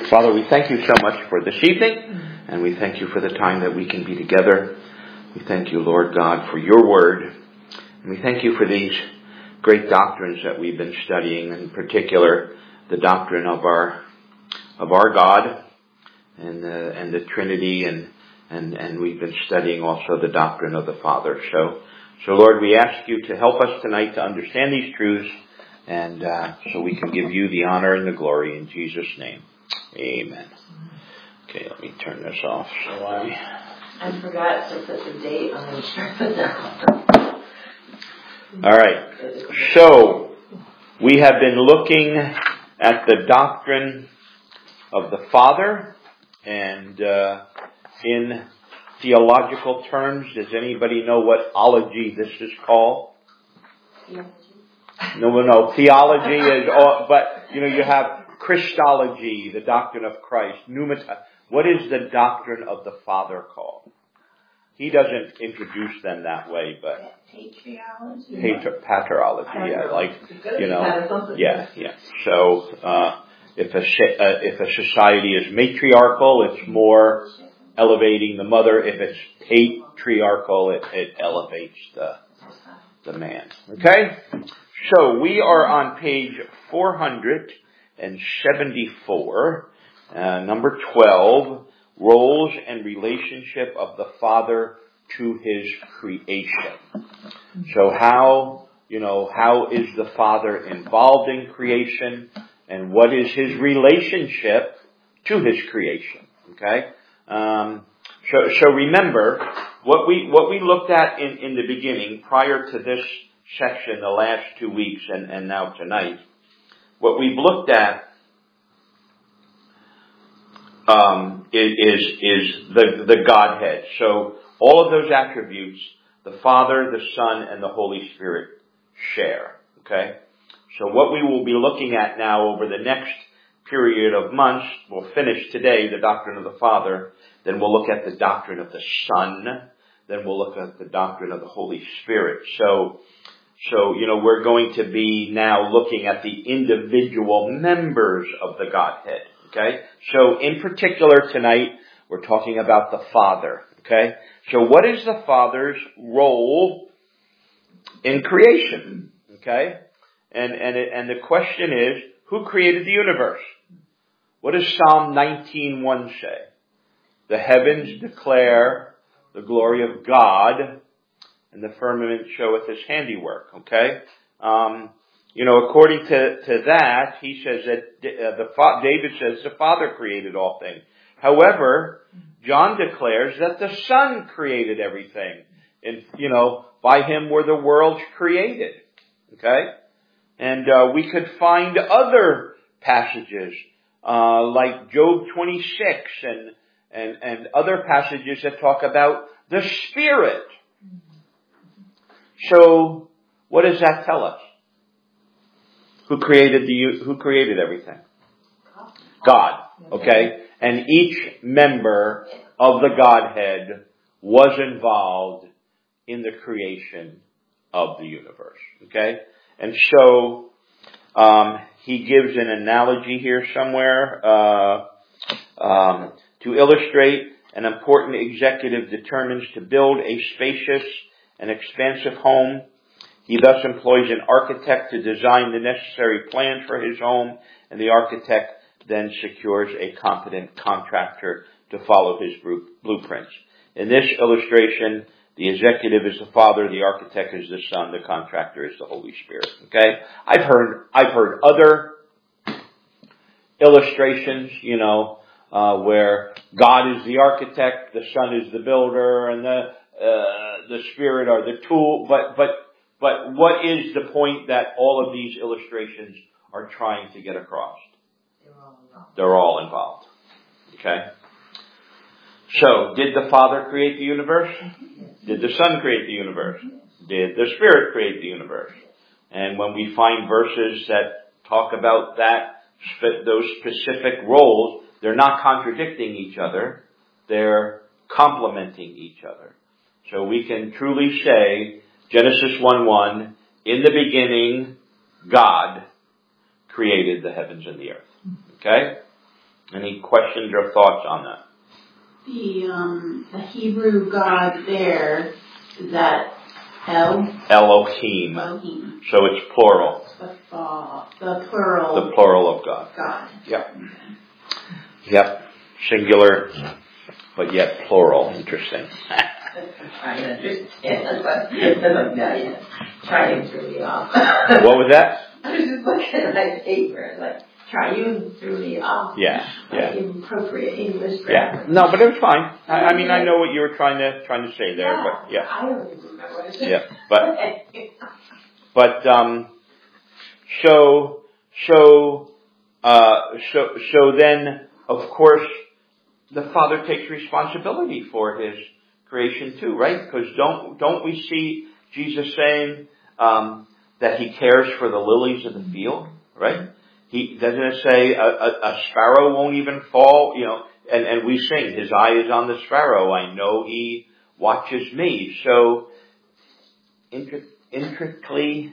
Father, we thank you so much for this evening, and we thank you for the time that we can be together. We thank you, Lord God, for your word. And we thank you for these great doctrines that we've been studying, in particular the doctrine of our God and the Trinity, and we've been studying also the doctrine of the Father. So Lord, we ask you to help us tonight to understand these truths, and so we can give you the honor and the glory in Jesus' name. Amen. Okay, let me turn this off. I forgot to put the date on the chart. All right. So we have been looking at the doctrine of the Father, and in theological terms, does anybody know what ology this is called? No. Theology is all, but you have Christology, the doctrine of Christ. What is the doctrine of the Father called? He doesn't introduce them that way, but paterology, yeah. So if a society is matriarchal, it's more elevating the mother. If it's patriarchal, it elevates the man. Okay? So we are on page 474, number 12, roles and relationship of the Father to His creation. So how is the Father involved in creation, and what is His relationship to His creation? Okay? So remember, what we looked at in the beginning, prior to this section, the last 2 weeks and now tonight, what we've looked at is the Godhead. So all of those attributes, the Father, the Son, and the Holy Spirit share. Okay? So what we will be looking at now over the next period of months, we'll finish today the doctrine of the Father, then we'll look at the doctrine of the Son, then we'll look at the doctrine of the Holy Spirit. So we're going to be now looking at the individual members of the Godhead. Okay? So in particular tonight, we're talking about the Father. Okay? So what is the Father's role in creation? Okay? And the question is, who created the universe? What does Psalm 19:1 say? The heavens declare the glory of God, and the firmament showeth His handiwork. Okay? According to that, he says that David says the Father created all things. However, John declares that the Son created everything. And, by Him were the worlds created. Okay? And we could find other passages, like Job 26 and other passages that talk about the Spirit. So, what does that tell us? Who created everything? God. Okay? And each member of the Godhead was involved in the creation of the universe. Okay? And so, he gives an analogy here somewhere, to illustrate an important executive determines to build a spacious and expansive home. He thus employs an architect to design the necessary plans for his home, and the architect then secures a competent contractor to follow his blueprints. In this illustration, the executive is the Father, the architect is the Son, the contractor is the Holy Spirit. Okay? I've heard other illustrations, where God is the architect, the Son is the builder, and the Spirit are the tool. But what is the point that all of these illustrations are trying to get across? They're all involved. Okay? So, did the Father create the universe? Did the Son create the universe? Did the Spirit create the universe? And when we find verses that talk about those specific roles, they're not contradicting each other. They're complementing each other. So we can truly say, Genesis 1:1, in the beginning, God created the heavens and the earth. Okay? Any questions or thoughts on that? The Hebrew God there, is that Elohim. Elohim. So it's plural. The plural. The plural of God. God. Yep. Yep. Singular, but yet plural. Interesting. I understand, but triune threw me off. What was that? I was just looking at my paper, like, triune threw me off. Yeah. Inappropriate English Yeah. grammar. No, but it was fine. I mean, I know what you were trying to say there, but yeah. I don't even remember what I said. Yeah, but so then, of course, the Father takes responsibility for His creation too, right? Because don't we see Jesus saying that He cares for the lilies of the field, right? He doesn't it say a sparrow won't even fall, and we sing, His eye is on the sparrow. I know He watches me. So intrinsically.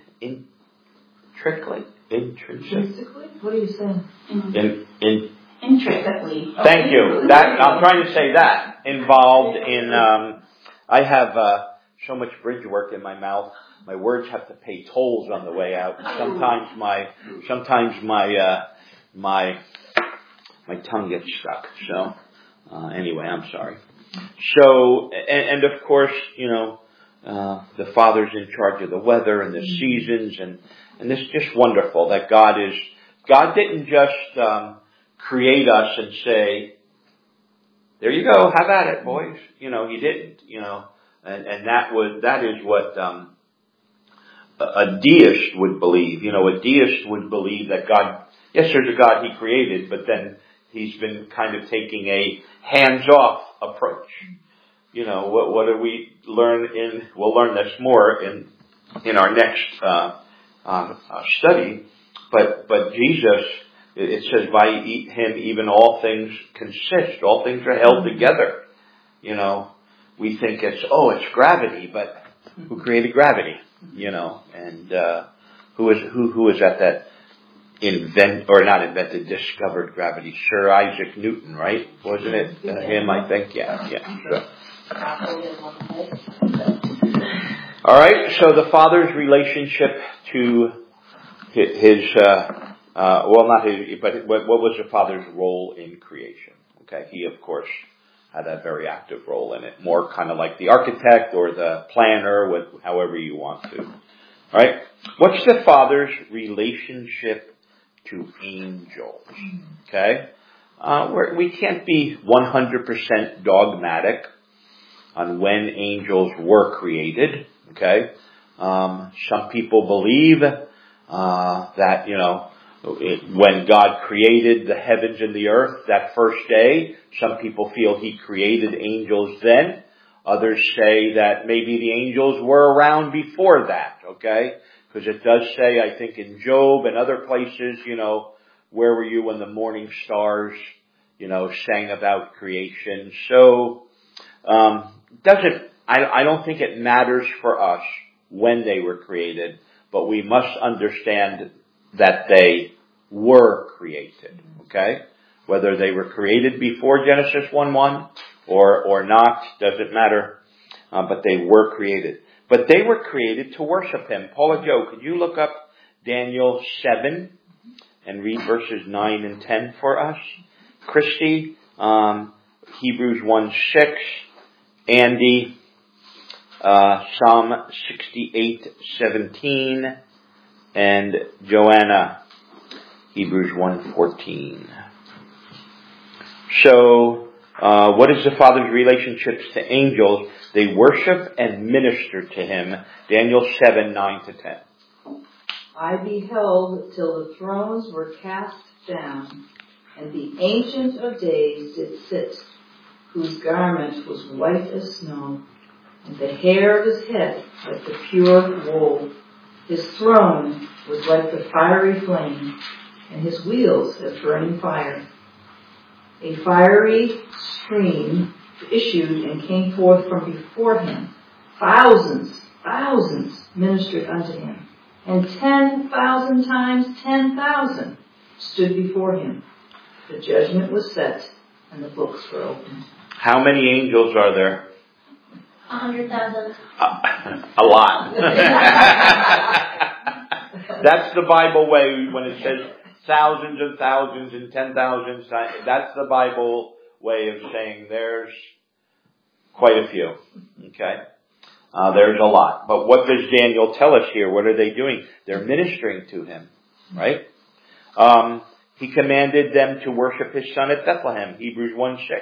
What are you saying? Intricately. Thank you. That I'm trying to say that involved in. I have so much bridge work in my mouth. My words have to pay tolls on the way out. Sometimes my tongue gets stuck. So anyway, I'm sorry. So and of course, the Father's in charge of the weather and the seasons, and this is just wonderful that God didn't just create us and say, there you go, have at it, boys. He didn't, and that is what a deist would believe. A deist would believe that God, yes, there's a God He created, but then He's been kind of taking a hands-off approach. What do we learn we'll learn this more in our next study, but Jesus, it says, by Him even all things consist, all things are held together. We think it's gravity, but who created gravity? And who is that discovered gravity? Sir Isaac Newton, right? Wasn't it him? I think, yeah. Sure. All right. So the Father's relationship to His, not His, but what was the Father's role in creation? Okay, He of course had a very active role in it, more kind of like the architect or the planner, however you want to. All right. What's the Father's relationship to angels? Okay. We can't be 100% dogmatic on when angels were created. Okay. Some people believe that, when God created the heavens and the earth that first day, some people feel He created angels then. Others say that maybe the angels were around before that, okay? Because it does say, I think in Job and other places, where were you when the morning stars, sang about creation? So, I don't think it matters for us when they were created, but we must understand that they were created, okay? Whether they were created before Genesis 1:1 or not, doesn't matter, but they were created. But they were created to worship Him. Paula Joe, could you look up Daniel 7 and read verses 9 and 10 for us? Christy, Hebrews 1:6, Andy, Psalm 68:17, and Joanna, Hebrews 1:14. So, what is the Father's relationships to angels? They worship and minister to Him. Daniel 7:9-10. I beheld till the thrones were cast down, and the Ancient of Days did sit, whose garment was white as snow, and the hair of His head like the pure wool. His throne was like the fiery flame, and His wheels as burning fire. A fiery stream issued and came forth from before Him. Thousands ministered unto Him, and 10,000 times 10,000 stood before Him. The judgment was set, and the books were opened. How many angels are there? 100,000. A lot. That's the Bible way when it says thousands and thousands and 10,000. That's the Bible way of saying there's quite a few. Okay? There's a lot. But what does Daniel tell us here? What are they doing? They're ministering to him. Right? He commanded them to worship his son at Bethlehem. Hebrews 1:6.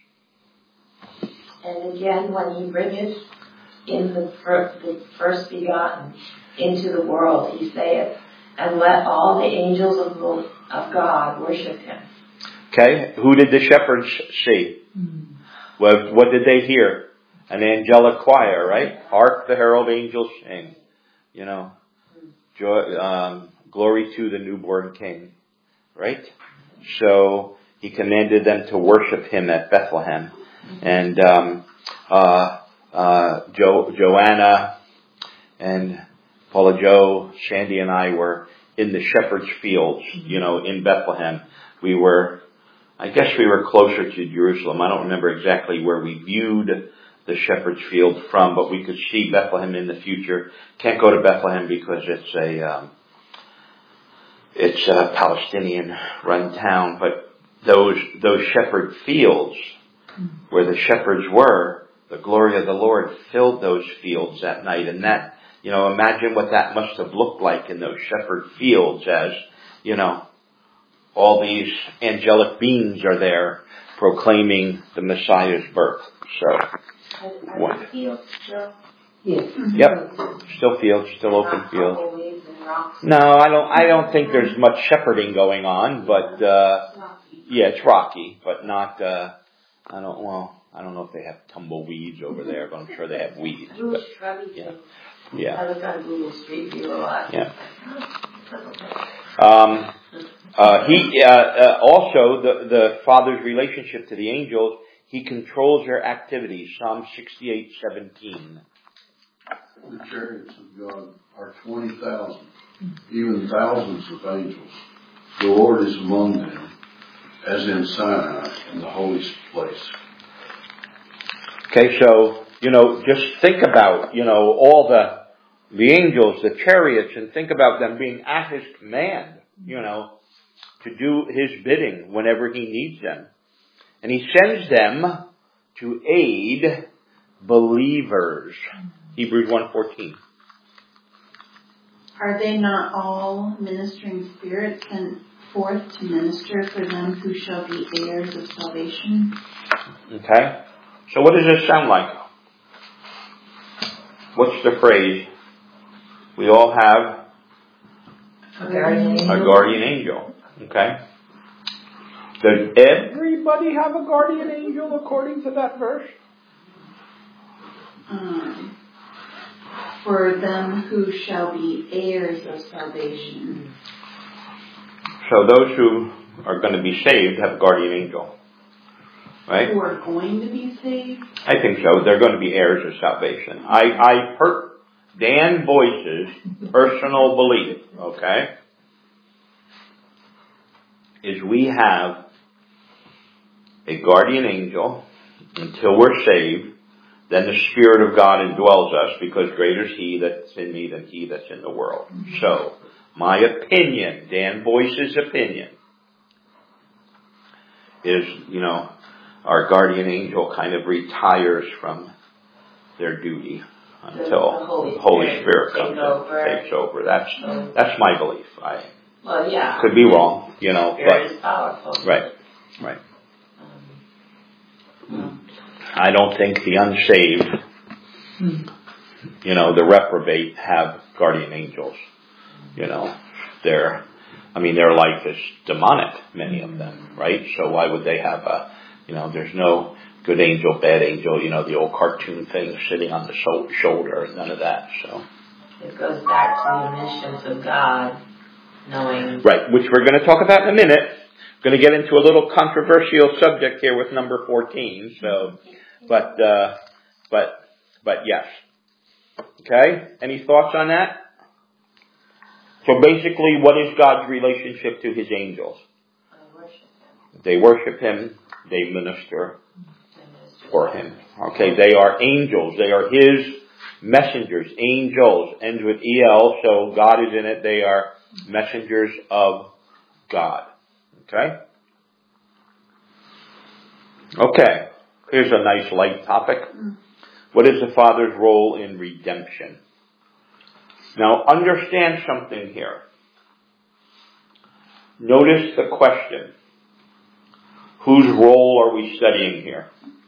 And again, when he bringeth in the first begotten into the world, he saith, and let all the angels of God worship him. Okay, who did the shepherds see? What did they hear? An angelic choir, right? Hark the herald angels sing. You know, joy, glory to the newborn King, right? So he commanded them to worship him at Bethlehem. And Joanna and Paula Joe, Sandy and I were in the shepherd's fields, in Bethlehem. I guess we were closer to Jerusalem. I don't remember exactly where we viewed the shepherd's field from, but we could see Bethlehem in the future. Can't go to Bethlehem because it's a Palestinian run town, but those shepherd fields where the shepherds were, the glory of the Lord filled those fields that night. And that, imagine what that must have looked like in those shepherd fields as, all these angelic beings are there proclaiming the Messiah's birth. So, what? Fields still? Yes. Yep. Still fields, still open fields. No, I don't think there's much shepherding going on, but, yeah, it's rocky, but not, I don't know if they have tumbleweeds over there, but I'm sure they have weeds. Little But, shrubby yeah. things. Yeah. I look on Google Street View a lot. Yeah. Also the Father's relationship to the angels, he controls their activities. Psalm 68:17. The chariots of God are 20,000, even thousands of angels. The Lord is among them, as in Sinai in the holy place. Okay, so, just think about, all the angels, the chariots, and think about them being at his command, to do his bidding whenever he needs them. And he sends them to aid believers. Hebrews 1:14. Are they not all ministering spirits sent forth to minister for them who shall be heirs of salvation? Okay? So what does this sound like? What's the phrase? We all have A guardian a guardian angel. Okay? Does everybody have a guardian angel according to that verse? For them who shall be heirs of salvation. So those who are going to be saved have a guardian angel. Right? Who are going to be saved? I think so. They're going to be heirs of salvation. I heard Dan Boyce's personal belief, okay, is we have a guardian angel until we're saved. Then the Spirit of God indwells us, because greater is He that's in me than he that's in the world. Mm-hmm. So, my opinion, Dan Boyce's opinion, is, our guardian angel kind of retires from their duty until the Holy Spirit comes and takes over. That's my belief. Well, yeah. Could be wrong, Spirit is powerful. Right. I don't think the unsaved, the reprobate have guardian angels. Their life is demonic, many of them, right? So why would they have there's no good angel, bad angel, the old cartoon thing sitting on the shoulder, none of that, so. It goes back to the omniscience of God, knowing. Right, which we're going to talk about in a minute. Going to get into a little controversial subject here with number 14, so, but yes. Okay, any thoughts on that? So basically, what is God's relationship to His angels? They worship Him. They minister for Him. Okay, they are angels. They are His messengers. Angels ends with EL, so God is in it. They are messengers of God. Okay? Okay, here's a nice light topic. What is the Father's role in redemption? Now, understand something here. Notice the question. Whose role are we studying here?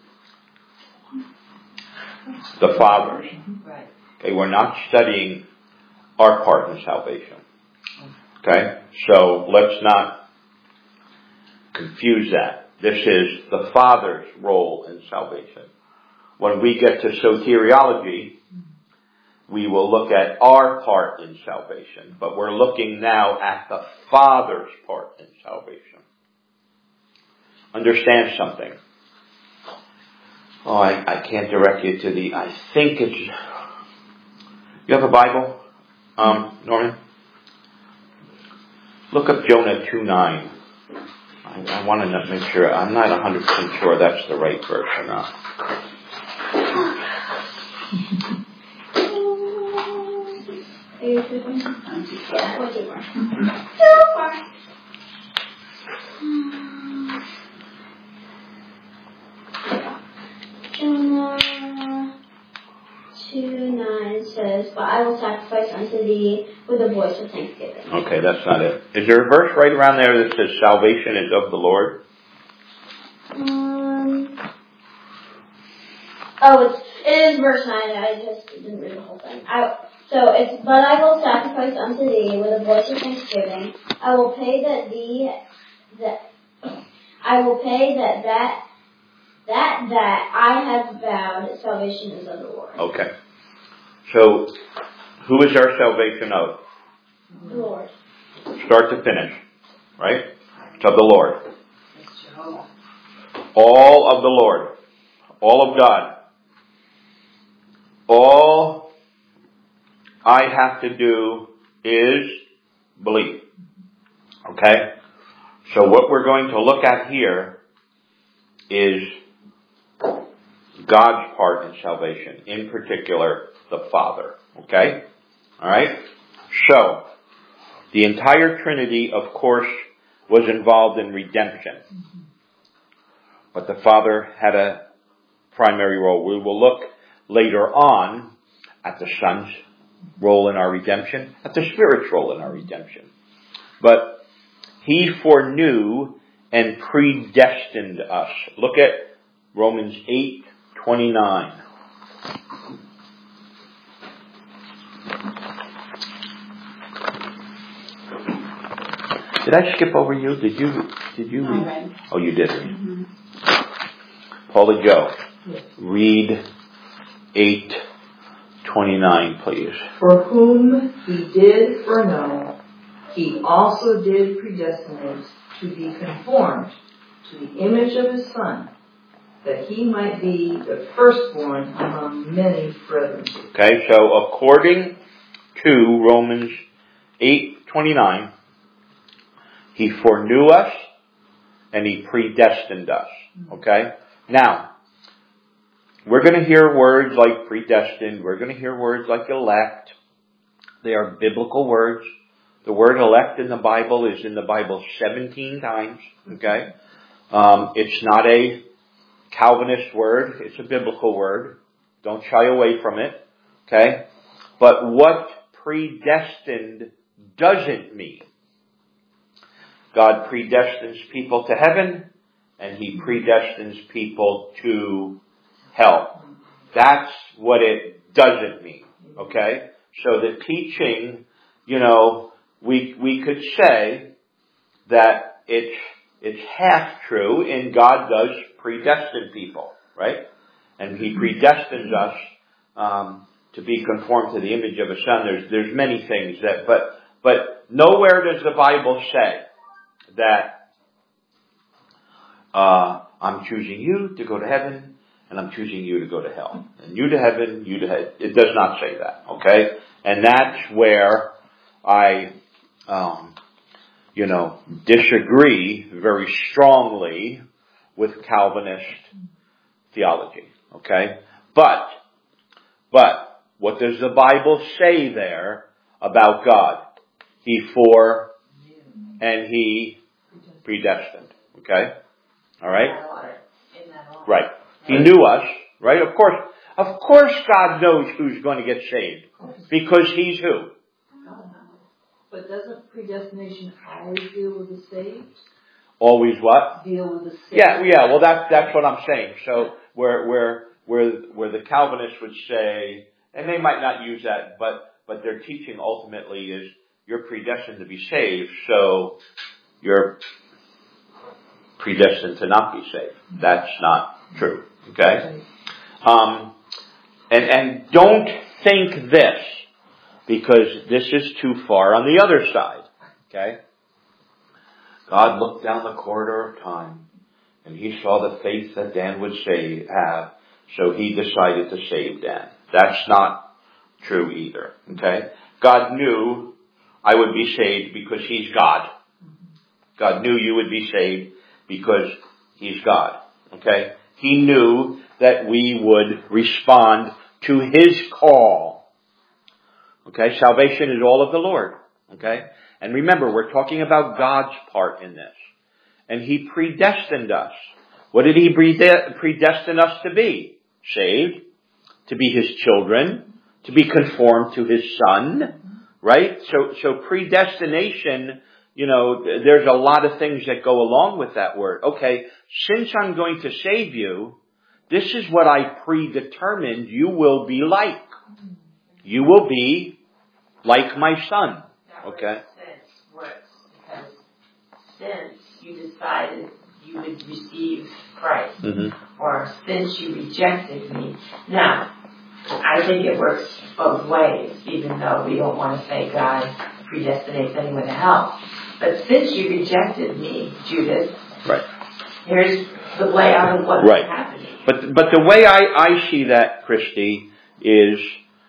The Father's. Right. Okay, we're not studying our part in salvation. Okay, so let's not confuse that. This is the Father's role in salvation. When we get to soteriology, we will look at our part in salvation, but we're looking now at the Father's part in salvation. Understand something. Oh, I can't direct you to I think it's, you have a Bible, Norman? Look up Jonah 2:9. I want to make sure, I'm not 100% sure that's the right verse or not. Jonah 2:9 says, "But I will sacrifice unto thee with a voice of thanksgiving." Okay, that's not it. Is there a verse right around there that says salvation is of the Lord? It is verse 9. I just didn't read the whole thing. But I will sacrifice unto thee with a voice of thanksgiving. I will pay that I have vowed. Salvation is of the Lord. Okay. So, who is our salvation of? The Lord. Start to finish. Right? It's of the Lord. All of the Lord. All of God. All I have to do is believe. Okay? So what we're going to look at here is God's part in salvation. In particular, the Father. Okay? Alright? So, the entire Trinity, of course, was involved in redemption. But the Father had a primary role. We will look later on at the Son's role in our redemption, at the Spirit's role in our redemption. But He foreknew and predestined us. Look at Romans 8:29. Did I skip over you? Did you read? Oh, you did read. Mm-hmm. Paula Joe, read 8:29, please. For whom He did foreknow, He also did predestinate to be conformed to the image of His Son, that He might be the firstborn among many brethren. Okay, so according to Romans 8:29, He foreknew us and He predestined us. Okay? Now, we're going to hear words like predestined. We're going to hear words like elect. They are biblical words. The word elect in the Bible is in the Bible 17 times. Okay? It's not a Calvinist word. It's a biblical word. Don't shy away from it. Okay? But what predestined doesn't mean. God predestines people to heaven, and He predestines people to hell. That's what it doesn't mean. Okay? So the teaching, we could say that it's half true, and God does predestine people, right? And He predestines us to be conformed to the image of His Son. There's many things but nowhere does the Bible say that I'm choosing you to go to heaven, and I'm choosing you to go to hell. And you to heaven, you to hell. It does not say that, okay? And that's where disagree very strongly with Calvinist theology. Okay? But, what does the Bible say there about God? He fore and He predestined. Okay? Alright? In that order. Right. He knew us, right? Of course God knows who's going to get saved. Because He's who? But doesn't predestination always deal with the saved? Always what? Deal with the saved? Yeah, well that's what I'm saying. So where the Calvinists would say, and they might not use that, but their teaching ultimately is you're predestined to be saved, so you're predestined to not be saved. That's not true. Okay? And don't think this, because this is too far on the other side. Okay? God looked down the corridor of time, and He saw the faith that Dan would have, so He decided to save Dan. That's not true either. Okay? God knew I would be saved because He's God. God knew you would be saved because He's God. Okay? He knew that we would respond to His call. Okay? Salvation is all of the Lord. Okay? And remember, we're talking about God's part in this. And He predestined us. What did He predestine us to be? Saved. To be His children. To be conformed to His Son. Right? So predestination, there's a lot of things that go along with that word. Okay, since I'm going to save you, this is what I predetermined you will be like. You will be like my Son. Okay? Since works, because since you decided you would receive Christ, or since you rejected me. Now, I think it works both ways, even though we don't want to say God predestinates anyone to hell. But since you rejected me, Judas, right. Here's the layout of what's happening. But the way I see that, Christy, is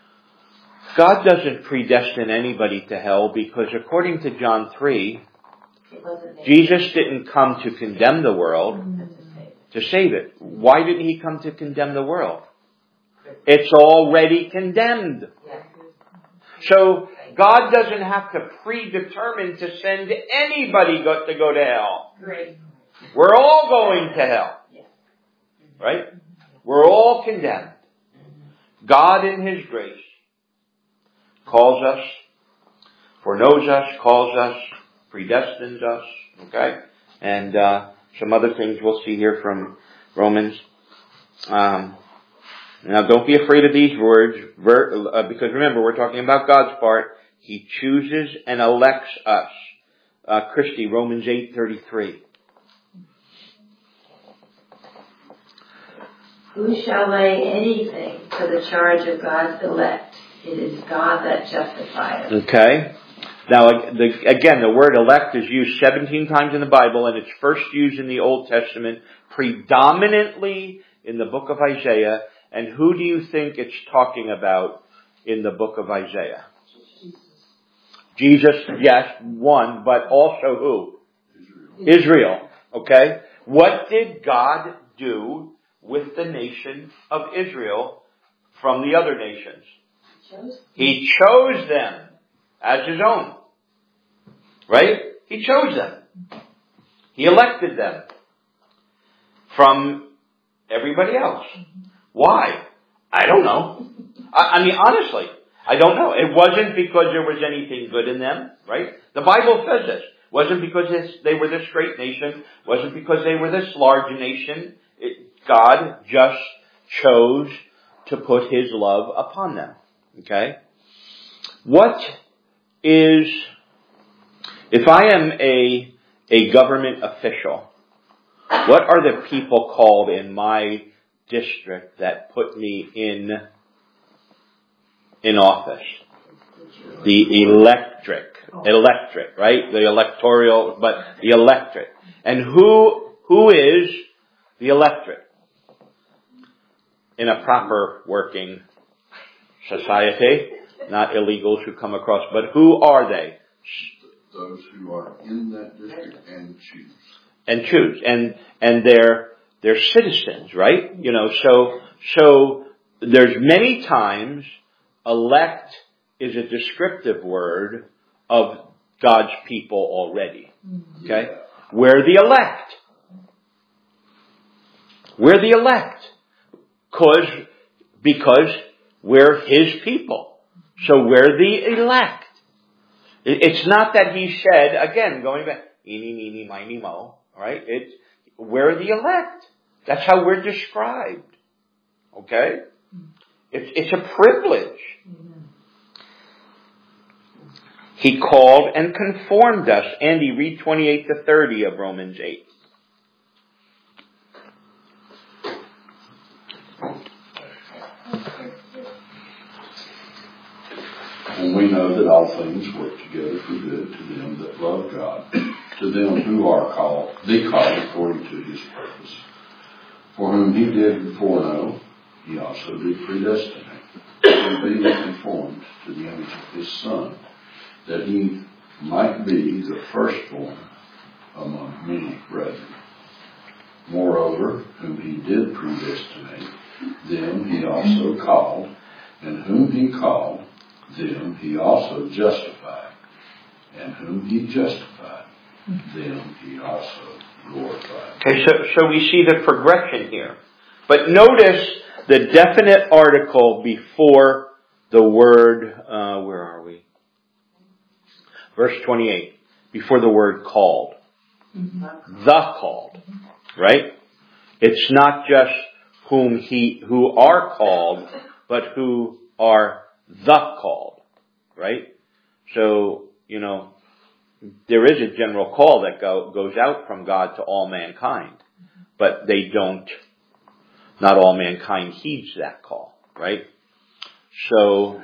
God doesn't predestine anybody to hell, because according to John 3, Jesus didn't come to condemn the world, to save it. Why didn't He come to condemn the world? It's already condemned. So God doesn't have to predetermine to send anybody to go to hell. We're all going to hell. Right? We're all condemned. God in His grace calls us, foreknows us, calls us, predestines us. Okay? And some other things we'll see here from Romans. Now, don't be afraid of these words, because remember, we're talking about God's part. He chooses and elects us. Christy, Romans 8:33. Who shall lay anything to the charge of God's elect? It is God that justifies. Okay. Now, again, the word elect is used 17 times in the Bible, and it's first used in the Old Testament, predominantly in the book of Isaiah. And who do you think it's talking about in the book of Isaiah? Jesus, yes, one, but also who? Israel. Okay? What did God do with the nation of Israel from the other nations? He chose them as His own. Right? He chose them. He elected them from everybody else. Why? I don't know. I mean, honestly, I don't know. It wasn't because there was anything good in them, right? The Bible says this. It wasn't because they were this great nation. It wasn't because they were this large nation. God just chose to put His love upon them. Okay? What is, if I am a government official, what are the people called in my district that put me in office? The electric, right? The electoral, but the electric. And who is the electric? In a proper working society, not illegals who come across, but who are they? those who are in that district and choose. And choose. And they're citizens, right? You know, so there's many times elect is a descriptive word of God's people already. Okay? We're the elect. We're the elect. Because we're His people. So we're the elect. It's not that He said, again, going back, eeny, meeny, miny, mo, right? We're the elect. That's how we're described. Okay? It's a privilege. He called and conformed us. Andy, read 28 to 30 of Romans 8. And we know that all things work together for good to them that love God, to them who are called according to His purpose. For whom He did foreknow, He also did predestinate, to be conformed to the image of His Son, that He might be the firstborn among many brethren. Moreover, whom He did predestinate, them He also called, and whom He called, them He also justified, and whom He justified, them He also glorified. Okay, so we see the progression here. But notice the definite article before the word, where are we? Verse 28, before the word called. The called, right? It's not just who are called, but who are the called, right? So, you know, there is a general call that goes out from God to all mankind, but not all mankind heeds that call, right? So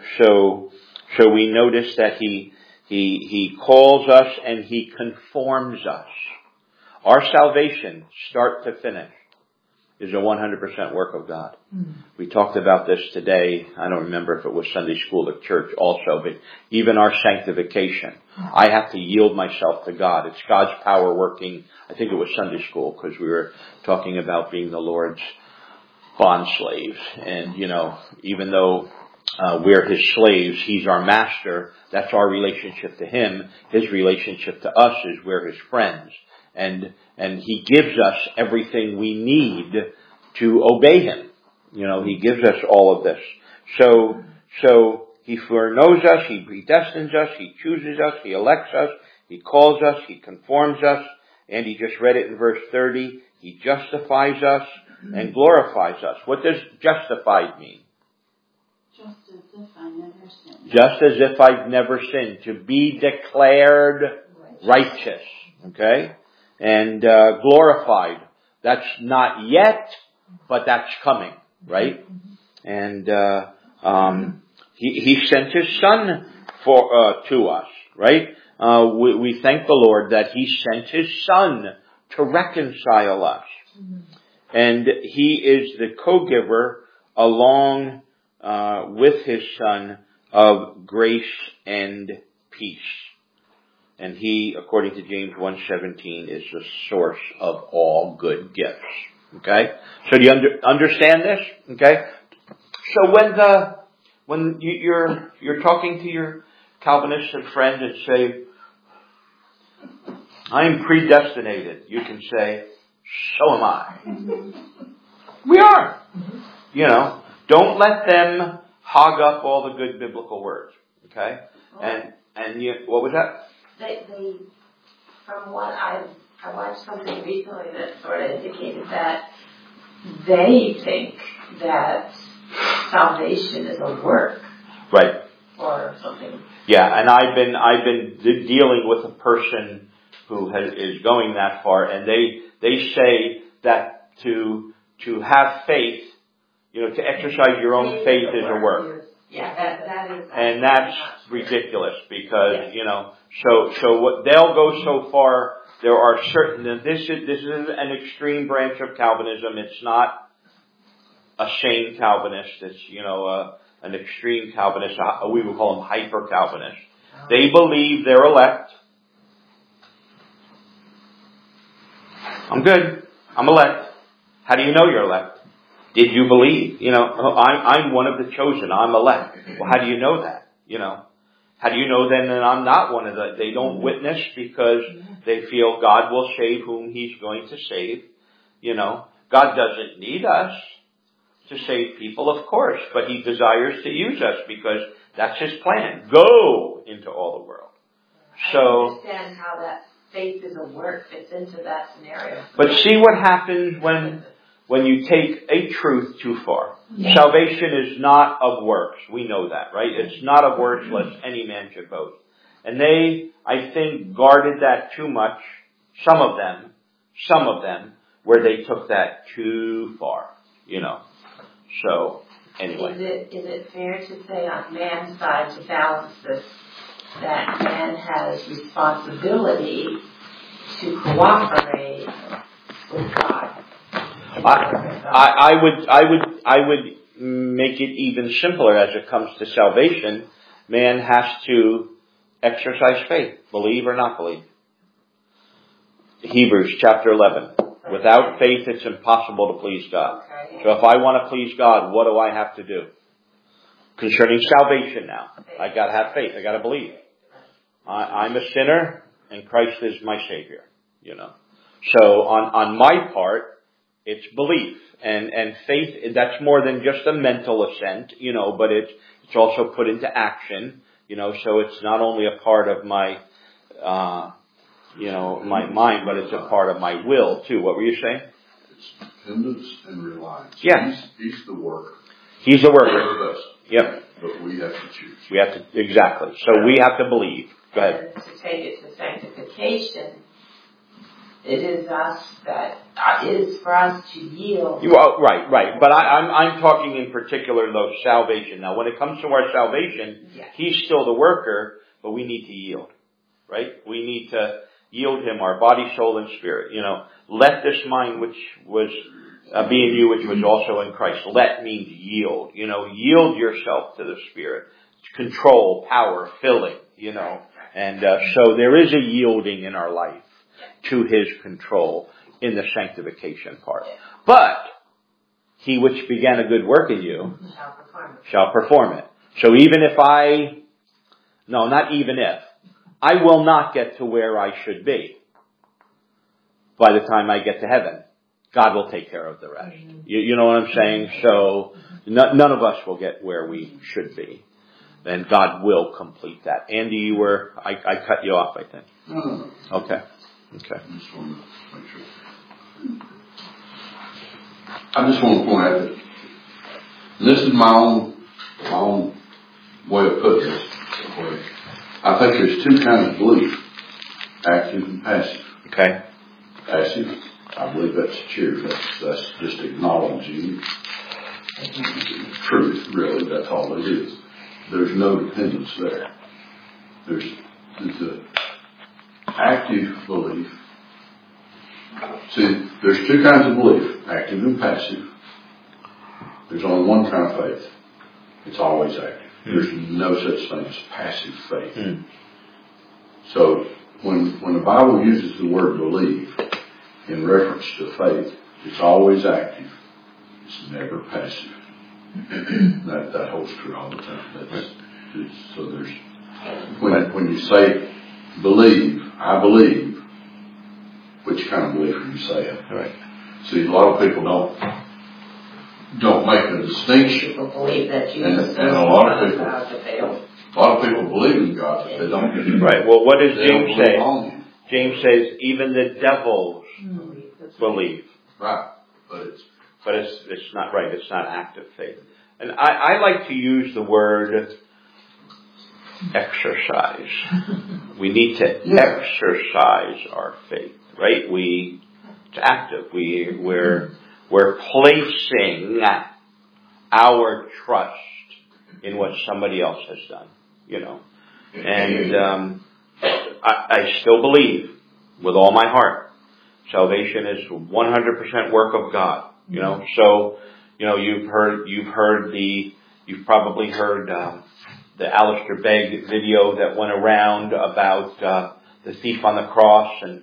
we notice that He calls us and He conforms us. Our salvation, start to finish, is a 100% work of God. We talked about this today. I don't remember if it was Sunday school or church also, but even our sanctification. I have to yield myself to God. It's God's power working. I think it was Sunday school because we were talking about being the Lord's bond slaves. And, you know, even though we're His slaves, He's our master. That's our relationship to Him. His relationship to us is we're His friends. And He gives us everything we need to obey Him. You know, He gives us all of this. So He foreknows us, He predestines us, He chooses us, He elects us, He calls us, He conforms us, and He just read it in verse 30. He justifies us and glorifies us. What does justified mean? Just as if I never sinned. Just as if I've never sinned. To be declared righteous. Okay? And glorified. That's not yet, but that's coming, right? And He sent His Son to us, right? We thank the Lord that He sent His Son to reconcile us. And He is the co-giver along with His Son of grace and peace. And He, according to James 1:17, is the source of all good gifts. Okay? So do you understand this? Okay? So when you're talking to your Calvinistic friend and say, I am predestinated, you can say, so am I. We are. You know, don't let them hog up all the good biblical words. Okay? And what was that? They from what I watched something recently that sort of indicated that they think that salvation is a work. Right. Or something. Yeah, and I've been dealing with a person who is going that far, and they say that to have faith, you know, to exercise your own faith is a work. Yeah, that is. And that's ridiculous because, you know, so what they'll go so far, there are certain, and this is an extreme branch of Calvinism. It's not a sane Calvinist. It's, you know, an extreme Calvinist. We would call them hyper Calvinists. They believe they're elect. I'm good. I'm elect. How do you know you're elect? Did you believe? I'm one of the chosen. I'm elect. Well, how do you know that? How do you know then that I'm not one of the, they don't witness because they feel God will save whom He's going to save. God doesn't need us to save people, of course, but He desires to use us because that's His plan. Go into all the world. I understand how that faith is a work fits into that scenario. But see what happens when you take a truth too far. Yeah. Salvation is not of works. We know that, right? It's not of works lest any man should boast. And they, I think, guarded that too much. Some of them, where they took that too far, So, anyway. Is it fair to say on man's side to balance this, that man has responsibility to cooperate with God? I would make it even simpler as it comes to salvation. Man has to exercise faith, believe or not believe. Hebrews chapter 11. Without faith, it's impossible to please God. So if I want to please God, what do I have to do? Concerning salvation now, I got to have faith. I got to believe. I'm a sinner, and Christ is my Savior. So on my part, it's belief and faith. That's more than just a mental assent, but it's also put into action, so it's not only a part of my, my mind, but it's a part of my will too. What were you saying? It's dependence and reliance. Yeah. He's the worker. He's the worker. Yep. But we have to choose. We have to, exactly. So we have to believe. Go ahead. And to take it to sanctification, it is for us to yield. Right. But I'm talking in particular though salvation. Now, when it comes to our salvation, He's still the worker, but we need to yield. Right? We need to yield Him our body, soul, and spirit. Let this mind which was be in you, which was also in Christ. Let means yield. Yield yourself to the Spirit. Control, power, filling. And so there is a yielding in our life to His control in the sanctification part. But He which began a good work in you shall perform it. So even if I will not get to where I should be by the time I get to heaven. God will take care of the rest. You know what I'm saying? So none of us will get where we should be. Then God will complete that. Andy, I cut you off, I think. No. Okay. I just want to make sure. I just want to point out that this is my own way of putting this. I think there's two kinds of belief, active and passive. Okay. Passive, I believe that's true. That's just acknowledging truth, really. That's all it is. There's no dependence there. There's the active belief. See, there's two kinds of belief, active and passive. There's only one kind of faith. It's always active. There's no such thing as passive faith. So when the Bible uses the word believe in reference to faith, it's always active. It's never passive. that holds true all the time. So there's when you say believe, I believe, which kind of belief are you saying? Right. See, a lot of people don't make the distinction. People believe that Jesus and a lot of people believe in God, but they don't. Right. Well, what does James say? James says even the devils believe. Right. But it's not right. It's not active faith. And I like to use the word exercise. We need to exercise our faith, right? It's active. We're placing our trust in what somebody else has done, And I still believe with all my heart, salvation is 100% work of God. So you've probably heard the Alistair Begg video that went around about the thief on the cross, and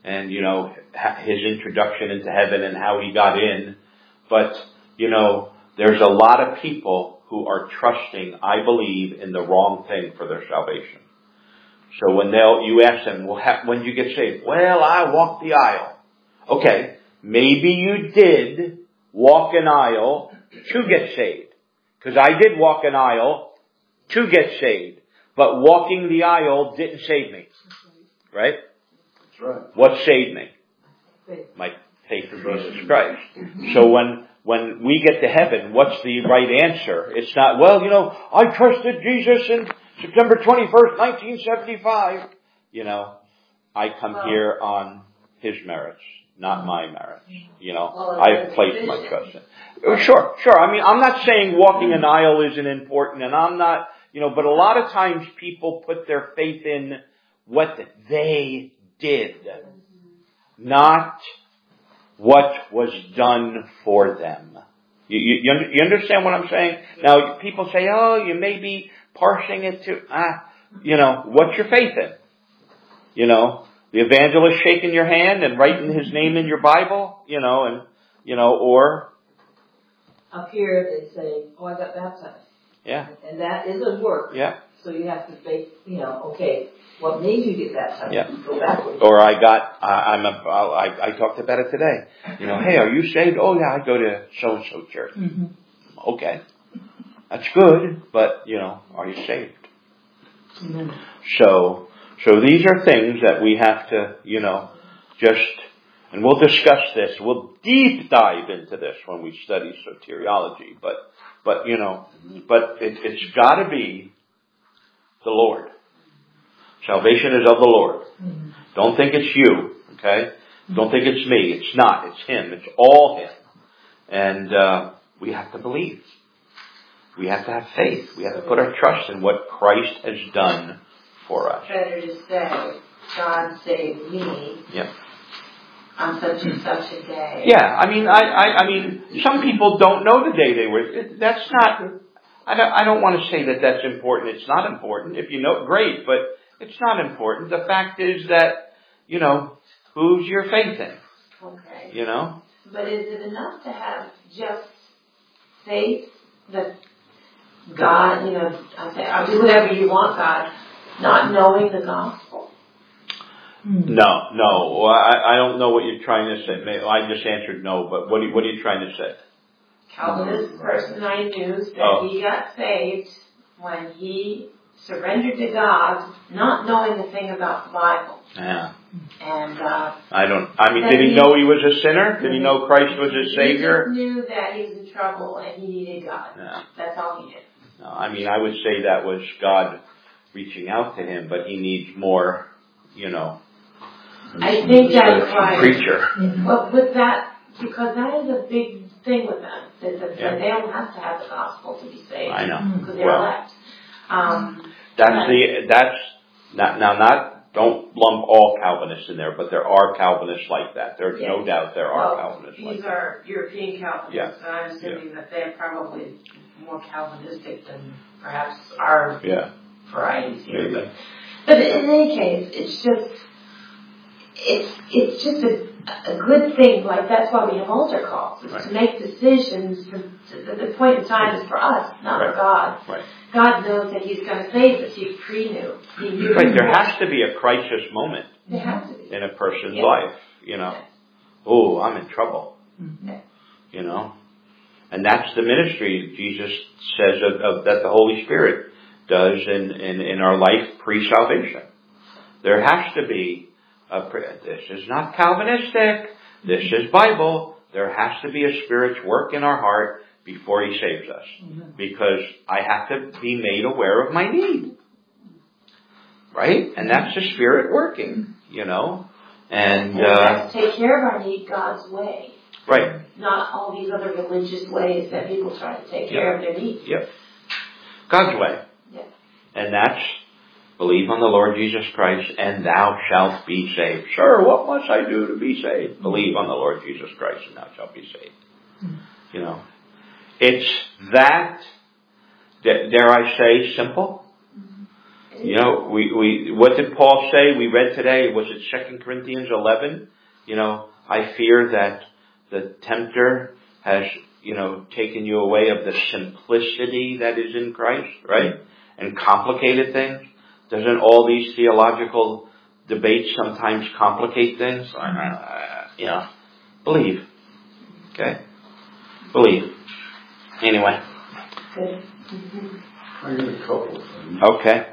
and, his introduction into heaven and how he got in. But, there's a lot of people who are trusting, I believe, in the wrong thing for their salvation. So when you ask them, well, when did you get saved? Well, I walked the aisle. Okay, maybe you did walk an aisle to get saved. Because I did walk an aisle to get saved. But walking the aisle didn't save me. Right? That's right. What saved me? My faith in Jesus Christ. So when we get to heaven, what's the right answer? It's not, I trusted Jesus in September 21st, 1975. I come here on his merits, not my merits. I've placed my trust in. Sure. I mean, I'm not saying walking an aisle isn't important, and I'm not, but a lot of times people put their faith in what they did, not what was done for them. You understand what I'm saying? Now, people say, you may be parsing it to, what's your faith in? The evangelist shaking your hand and writing his name in your Bible, or... Up here they say, I got baptized. Yeah. And that is a work. Yeah. So you have to think, okay, what made you get baptized? Yeah. Go backwards. Or I talked about it today. Hey, are you saved? Oh yeah, I go to so-and-so church. Mm-hmm. Okay. That's good, but, are you saved? Mm-hmm. So these are things that we have to, and we'll discuss this. We'll deep dive into this when we study soteriology, but it's got to be the Lord. Salvation is of the Lord. Mm-hmm. Don't think it's you, okay? Don't think it's me. It's not. It's Him. It's all Him. And we have to believe. We have to have faith. We have to put our trust in what Christ has done for us. Better to say, God saved me. Yeah. On such and such a day. Yeah, I mean, some people don't know the day they were. That's not. I don't want to say that that's important. It's not important. If you know, great, but it's not important. The fact is that who's your faith in? Okay. But is it enough to have just faith that God, I'll do whatever you want, God, not knowing the gospel? No. I don't know what you're trying to say. I just answered no, but what are you trying to say? Calvinist person I knew said he got saved when he surrendered to God, not knowing a thing about the Bible. Yeah. And did he know he was a sinner? Did he know Christ was his Savior? He knew that he was in trouble and he needed God. Yeah. That's all he did. No, I would say that was God reaching out to him, but he needs more, I think that's why. Preacher. Well, with that, because that is a big thing with them. That they don't have to have the gospel to be saved. I know. Because they're elect. Don't lump all Calvinists in there, but there are Calvinists like that. There's no doubt there are Calvinists like that. These are European Calvinists, yeah. and I'm assuming that they're probably more Calvinistic than perhaps our varieties here. But in any case, it's just a good thing. Like that's why we have altar calls, is to make decisions. The point in time is for us, not for God. Right. God knows that He's going to save us. He pre-knew. He knew. Right. There has to be a crisis moment in a person's life. Oh, I'm in trouble. Mm-hmm. And that's the ministry Jesus says that the Holy Spirit does in our life pre-salvation. There has to be this is not Calvinistic. This is Bible. There has to be a Spirit's work in our heart before He saves us. Mm-hmm. Because I have to be made aware of my need. Right? And that's the Spirit working, And we have to take care of our need God's way. Right. Not all these other religious ways that people try to take care of their needs. Yep. God's way. Yes. And that's believe on the Lord Jesus Christ and thou shalt be saved. Sir, what must I do to be saved? Believe on the Lord Jesus Christ and thou shalt be saved. Mm-hmm. It's that, dare I say, simple. Mm-hmm. You know, what did Paul say? We read today, was it 2 Corinthians 11? You know, I fear that the tempter has, you know, taken you away of the simplicity that is in Christ, right? And complicated things. Doesn't all these theological debates sometimes complicate things? You know, believe. Okay? Believe. Anyway. I got a couple of things. Okay.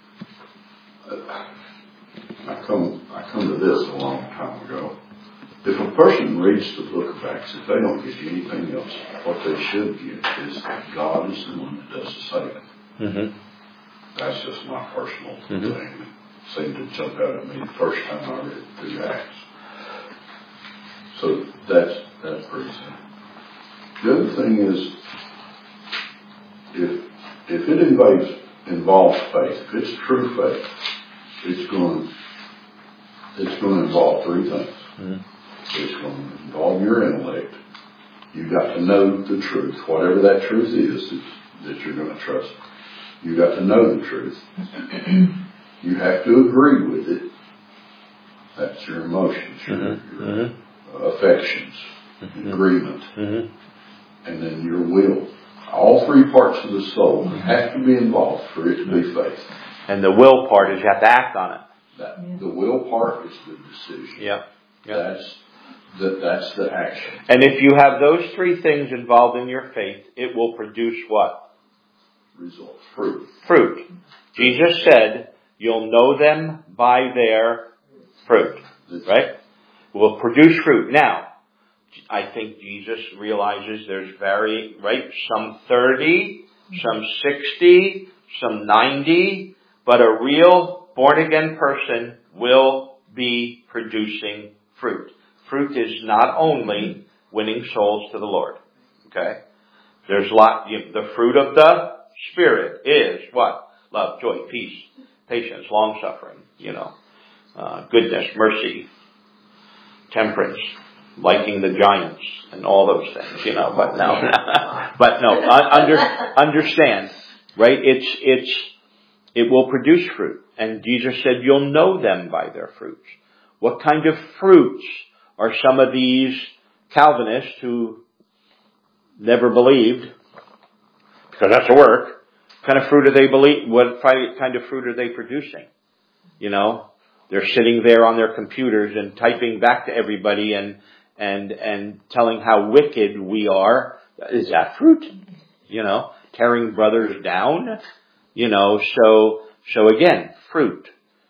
I come to this a long time ago. If a person reads the book of Acts, if they don't get anything else, what they should get is that God is the one that does the saving. Mm-hmm. That's just my personal thing. It seemed to jump out at me the first time I read through Acts. So that's pretty simple. The other thing is, if it involves faith, if it's true faith, it's going to involve three things. Mm-hmm. It's going to involve your intellect. You've got to know the truth, whatever that truth is that you're going to trust. You've got to know the truth. You have to agree with it. That's your emotions, your affections, agreement, and then your will. All three parts of the soul have to be involved for it to be faith. And the will part is you have to act on it. The will part is the decision. Yeah. That's the action. And if you have those three things involved in your faith, it will produce what? Results. Fruit. Fruit. Jesus said, you'll know them by their fruit. Right? It will produce fruit. Now, I think Jesus realizes there's right? Some 30, some 60, some 90, but a real born-again person will be producing fruit. Fruit is not only winning souls to the Lord. Okay? There's the fruit of the Spirit is what? Love, joy, peace, patience, long-suffering, goodness, mercy, temperance, liking the giants, and all those things, but no. Understand, right? It will produce fruit. And Jesus said, you'll know them by their fruits. What kind of fruits are some of these Calvinists who never believed, because that's the work, kind of fruit do they believe, what kind of fruit are they producing? They're sitting there on their computers and typing back to everybody and telling how wicked we are. Is that fruit? Tearing brothers down? So again, fruit.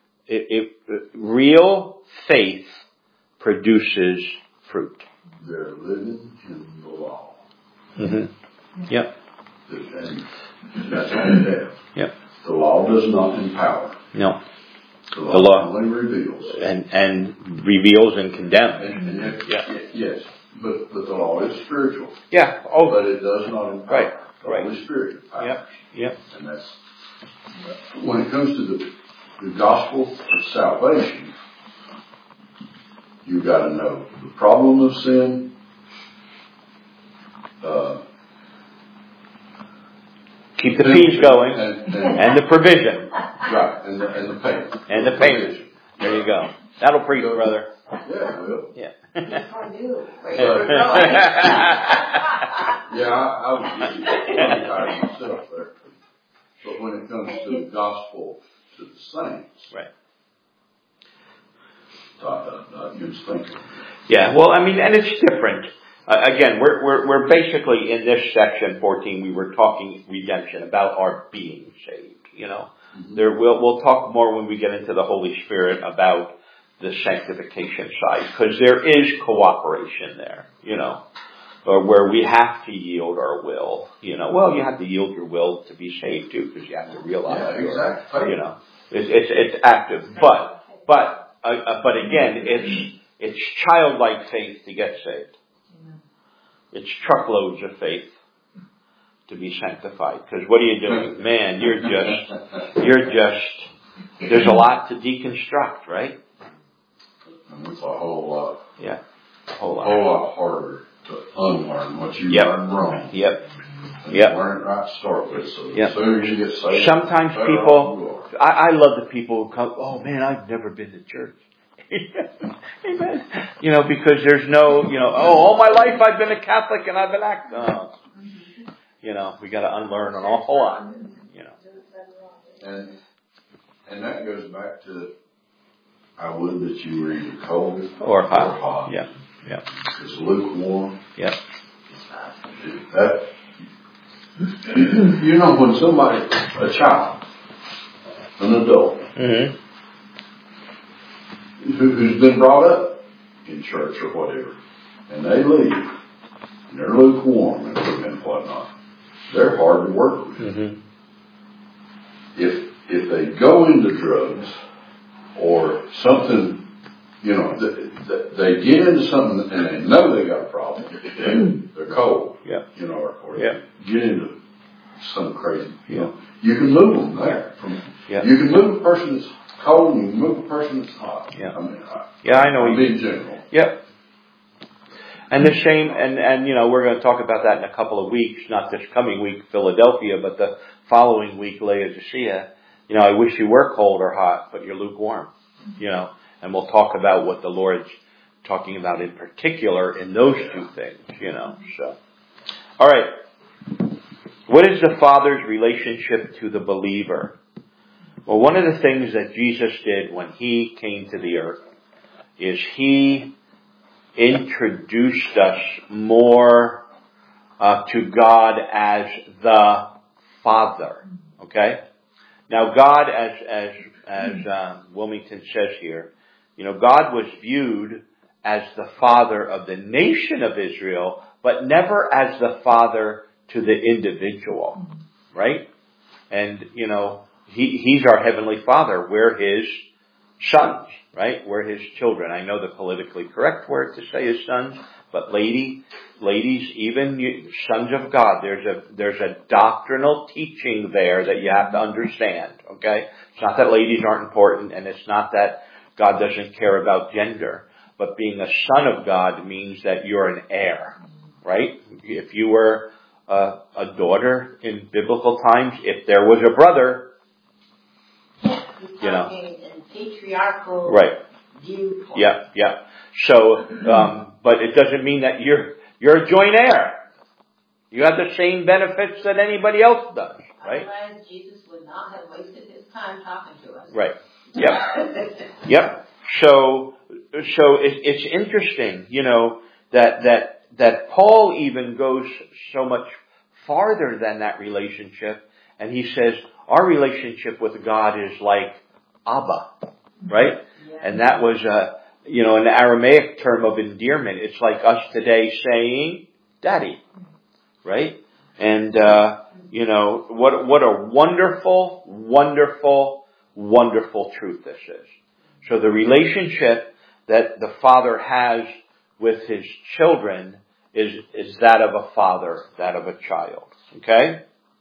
Real faith produces fruit. They're living in the law. Mm-hmm. Yep. And that's all they have. Yep. The law does not empower. No. The law only reveals. And reveals and condemns. Yes. But the law is spiritual. Yeah. But it does not empower. Right. The Holy Spirit empowers. Yep. And that's, when it comes to the gospel of salvation, you've got to know the problem of sin, keep the peace going, and the provision. Right, and the payment. And the payment. There you go. That'll preach, brother. Yeah, it will. Yeah. I do. Yeah, I was tired myself there. But when it comes to the gospel to the saints, right. You was thinking. Yeah, well, and it's different. Again, we're basically in this section 14. We were talking redemption, about our being saved. We'll talk more when we get into the Holy Spirit about the sanctification side, because there is cooperation there. Or where we have to yield our will. Well, you have to yield your will to be saved too, because you have to realize. Yeah, exactly. It's active, but again, it's childlike faith to get saved. It's truckloads of faith to be sanctified. Because what are you doing? Man, you're just, there's a lot to deconstruct, right? And it's a whole lot. Yeah. A whole lot. A whole lot harder to unlearn what you Yep. learned wrong. Yep. And Yep. learn it right to start with. So Yep. as soon as you get saved, Sometimes better people, off you are. I love the people who come, oh man, I've never been to church. Amen. You know, because there's no, you know, oh, all my life I've been a Catholic and I've been acting. Oh. You know, we got to unlearn an awful lot. You know. And that goes back to, I would that you were either cold Or hot. Yeah. Yeah. It's lukewarm. Yeah. That, you know, when somebody, a child, an adult, Mm-hmm. who's been brought up in church or whatever, and they leave, and they're lukewarm and whatnot, they're hard to work with. Mm-hmm. If they go into drugs or something, you know, they get into something and they know they got a problem, they're cold, Yeah. you know, or Yeah. get into some crazy, you Yeah. know, you can move them there. Yeah. You can move a person that's cold and you can move a person that's hot. Yeah. I mean, I know. I'm being general. Yep. And the shame, and you know, we're going to talk about that in a couple of weeks, not this coming week, Philadelphia, but the following week, Laodicea. You know, I wish you were cold or hot, but you're lukewarm. You know, and we'll talk about what the Lord's talking about in particular in those two things, you know, so. All right. What is the Father's relationship to the believer? Well, one of the things that Jesus did when He came to the earth is He introduced us more to God as the Father. Okay? Now God, as Wilmington says here, you know, God was viewed as the Father of the nation of Israel, but never as the Father to the individual. Right? And, you know, He's our Heavenly Father. We're His sons, right? We're His children. I know the politically correct word to say is sons, but ladies, even you, sons of God, there's a doctrinal teaching there that you have to understand, okay? It's not that ladies aren't important, and it's not that God doesn't care about gender, but being a son of God means that you're an heir, right? If you were a daughter in biblical times, if there was a brother, you know, in patriarchal viewpoint. Yeah, yeah. So, but it doesn't mean that you're a joint heir. You have the same benefits that anybody else does, right? Otherwise, Jesus would not have wasted His time talking to us. Right. Yep. Yep. So it's interesting, you know, that Paul even goes so much farther than that relationship, and he says our relationship with God is like Abba, right? Yeah. And that was you know, an Aramaic term of endearment. It's like us today saying Daddy, right? And you know, what a wonderful, wonderful, wonderful truth this is. So the relationship that the Father has with His children is that of a father, that of a child. Okay?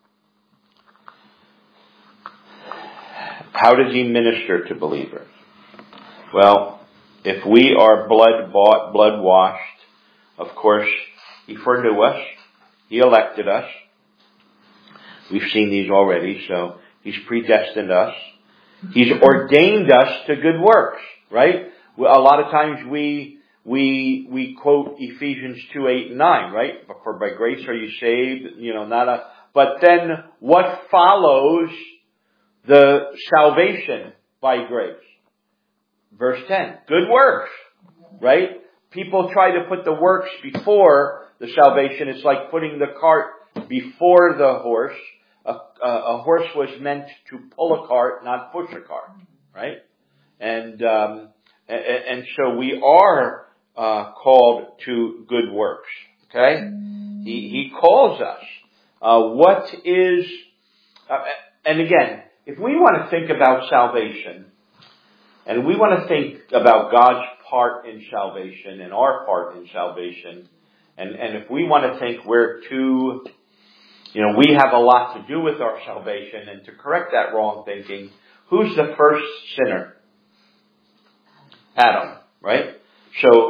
How does He minister to believers? Well, if we are blood bought, blood washed, of course, He foreknew us. He elected us. We've seen these already, so He's predestined us. He's ordained us to good works, right? A lot of times we quote Ephesians 2:8-9, right? For by grace are you saved, you know, but then what follows the salvation by grace? Verse 10, good works, right? People try to put the works before the salvation. It's like putting the cart before the horse. A horse was meant to pull a cart, not push a cart, right? And so we are called to good works, okay? He calls us. What is, and again, if we want to think about salvation, and we want to think about God's part in salvation and our part in salvation, and if we want to think we're too, you know, we have a lot to do with our salvation, and to correct that wrong thinking, who's the first sinner? Adam, right? So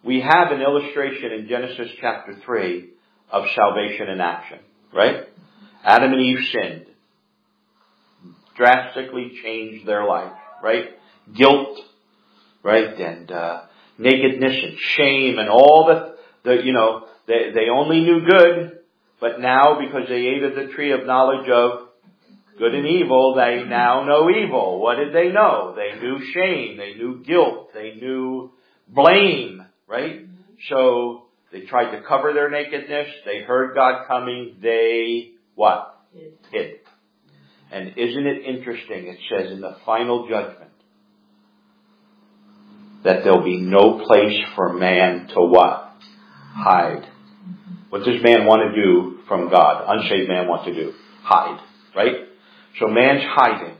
we have an illustration in Genesis chapter 3 of salvation in action, right? Adam and Eve sinned. Drastically changed their life, right? Guilt, right? And nakedness and shame and all they only knew good, but now because they ate of the tree of knowledge of good and evil, they now know evil. What did they know? They knew shame, they knew guilt, they knew blame, right? So they tried to cover their nakedness, they heard God coming, they what? Hid. And isn't it interesting? It says in the final judgment that there'll be no place for man to what? Hide. What does man want to do from God? Unsaved man want to do? Hide. Right? So man's hiding.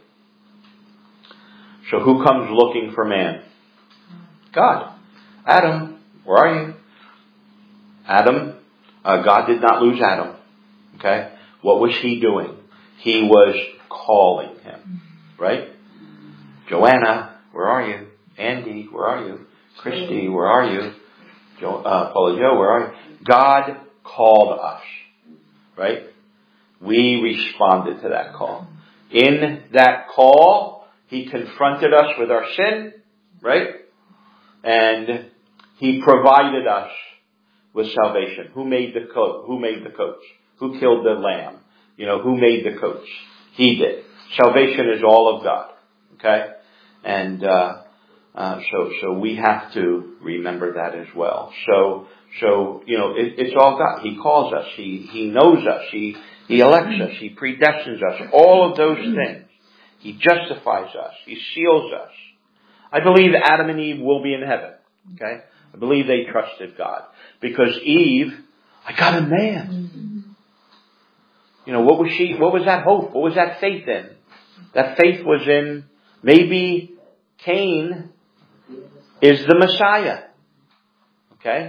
So who comes looking for man? God. Adam, where are you? Adam, God did not lose Adam. Okay? What was he doing? He was calling him. Right? Joanna, where are you? Andy, where are you? Christy, where are you? Paula Joe, where are you? God called us. Right? We responded to that call. In that call, He confronted us with our sin. Right? And He provided us with salvation. Who made the coat? Who made the coats? Who killed the lamb? Who made the coats? He did. Salvation is all of God. Okay? And, so we have to remember that as well. So, it's all God. He calls us. He knows us. He elects us. He predestines us. All of those things. He justifies us. He seals us. I believe Adam and Eve will be in heaven. Okay? I believe they trusted God. Because Eve, I got a man. What was that hope? What was that faith in? That faith was in maybe Cain is the Messiah. Okay?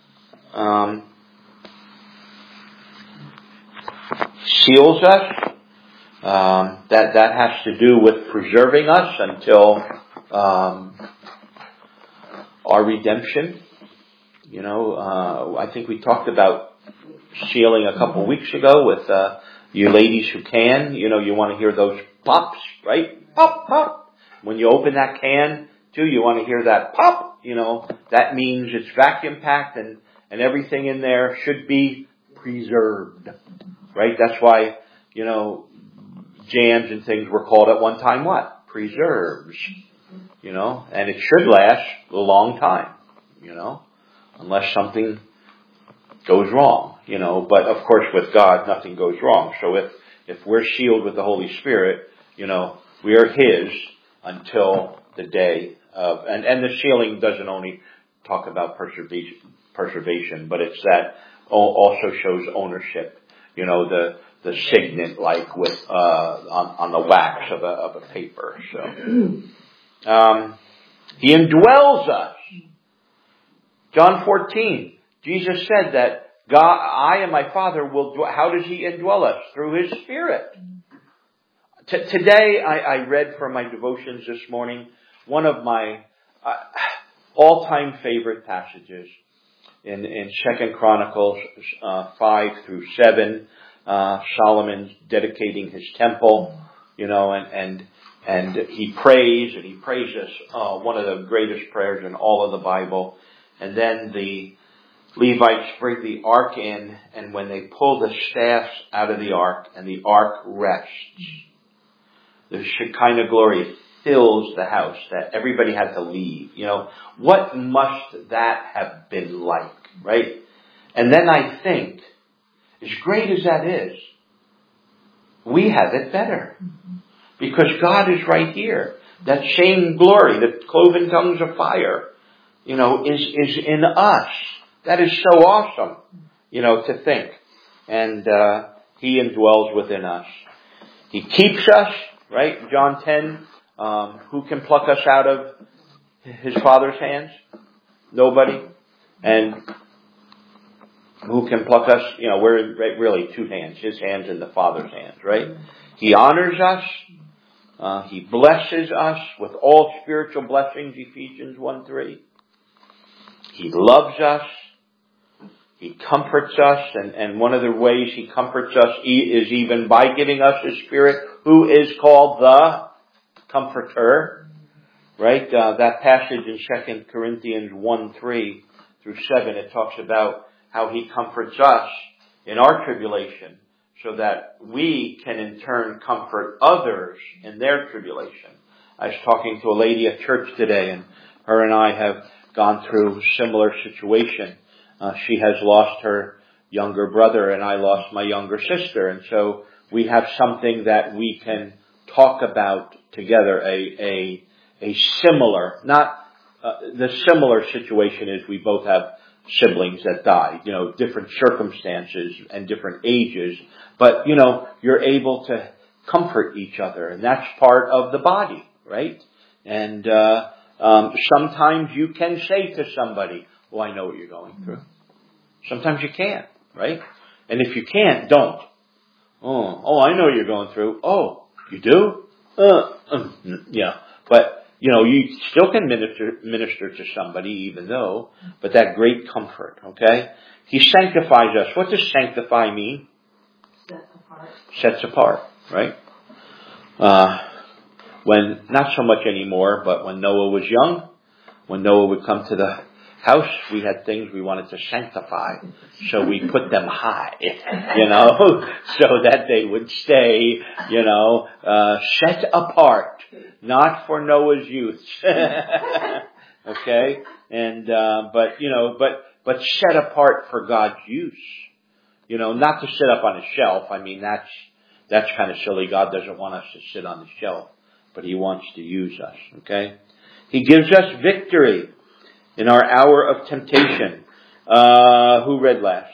Seals us. That has to do with preserving us until our redemption. I think we talked about sealing a couple weeks ago with you ladies who can. You want to hear those pops, right? Pop, pop. When you open that can, too, you want to hear that pop. That means it's vacuum packed and everything in there should be preserved, right? That's why, jams and things were called at one time what? Preserves, and it should last a long time, unless something goes wrong, but of course with God nothing goes wrong. So if we're sealed with the Holy Spirit, we are His until the day of, and the sealing doesn't only talk about preservation, but it's that also shows ownership, the signet like with, on the wax of a paper. So, He indwells us. John 14. Jesus said that God, I and my Father will dwell. How does He indwell us? Through His Spirit. Today, I read from my devotions this morning one of my all-time favorite passages in 2 Chronicles 5 through 7. Solomon's dedicating his temple, and he prays, and he praises one of the greatest prayers in all of the Bible. And then the Levites bring the ark in, and when they pull the staffs out of the ark, and the ark rests, the Shekinah glory fills the house that everybody had to leave. What must that have been like, right? And then I think, as great as that is, we have it better. Because God is right here. That same glory, the cloven tongues of fire, is in us. That is so awesome, to think. And He indwells within us. He keeps us, right? John 10, who can pluck us out of His Father's hands? Nobody. And who can pluck us? We're really two hands, His hands and the Father's hands, right? He honors us. He blesses us with all spiritual blessings, Ephesians 1:3. He loves us. He comforts us. And one of the ways He comforts us is even by giving us His Spirit, who is called the Comforter. Right? That passage in 2 Corinthians 1:3 through 7, it talks about how He comforts us in our tribulation so that we can in turn comfort others in their tribulation. I was talking to a lady at church today, and her and I have gone through a similar situation. She has lost her younger brother, and I lost my younger sister. And so we have something that we can talk about together, a similar, not the similar situation is we both have siblings that died, different circumstances and different ages, but, you're able to comfort each other, and that's part of the body, right? And sometimes you can say to somebody, "Oh, I know what you're going through." Sometimes you can't, right? And if you can't, don't. Oh, I know what you're going through. Oh, you do? Yeah. But, you still can minister to somebody even though, but that great comfort, okay? He sanctifies us. What does sanctify mean? Sets apart, right? When, not so much anymore, but when Noah was young, when Noah would come to the house, we had things we wanted to sanctify. So we put them high, so that they would stay, set apart, not for Noah's use. Okay? And, but set apart for God's use. Not to sit up on a shelf. I mean, that's kind of silly. God doesn't want us to sit on the shelf, but He wants to use us. Okay? He gives us victory in our hour of temptation. Who read last?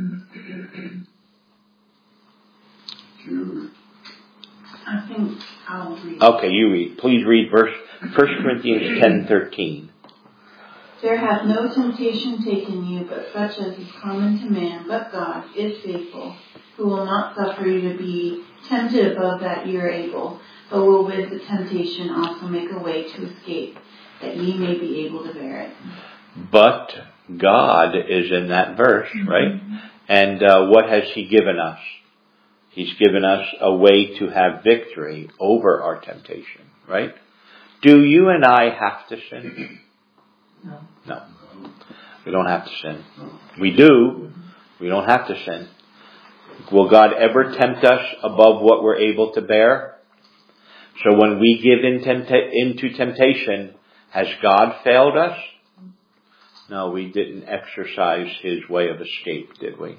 I think I'll read. Okay, you read. Please read 1 Corinthians 10:13. There hath no temptation taken you, but such as is common to man, but God is faithful, who will not suffer you to be tempted above that ye are able, but will with the temptation also make a way to escape, that ye may be able to bear it. But God is in that verse, right? And what has He given us? He's given us a way to have victory over our temptation, right? Do you and I have to sin? No. We don't have to sin. We do. We don't have to sin. Will God ever tempt us above what we're able to bear? So when we give into temptation, has God failed us? No, we didn't exercise His way of escape, did we?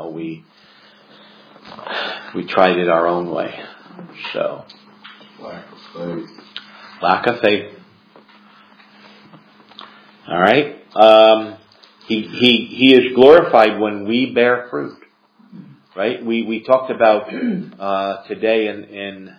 We tried it our own way. So. Lack of faith. Lack of faith. All right. He is glorified when we bear fruit. Right? We talked about today in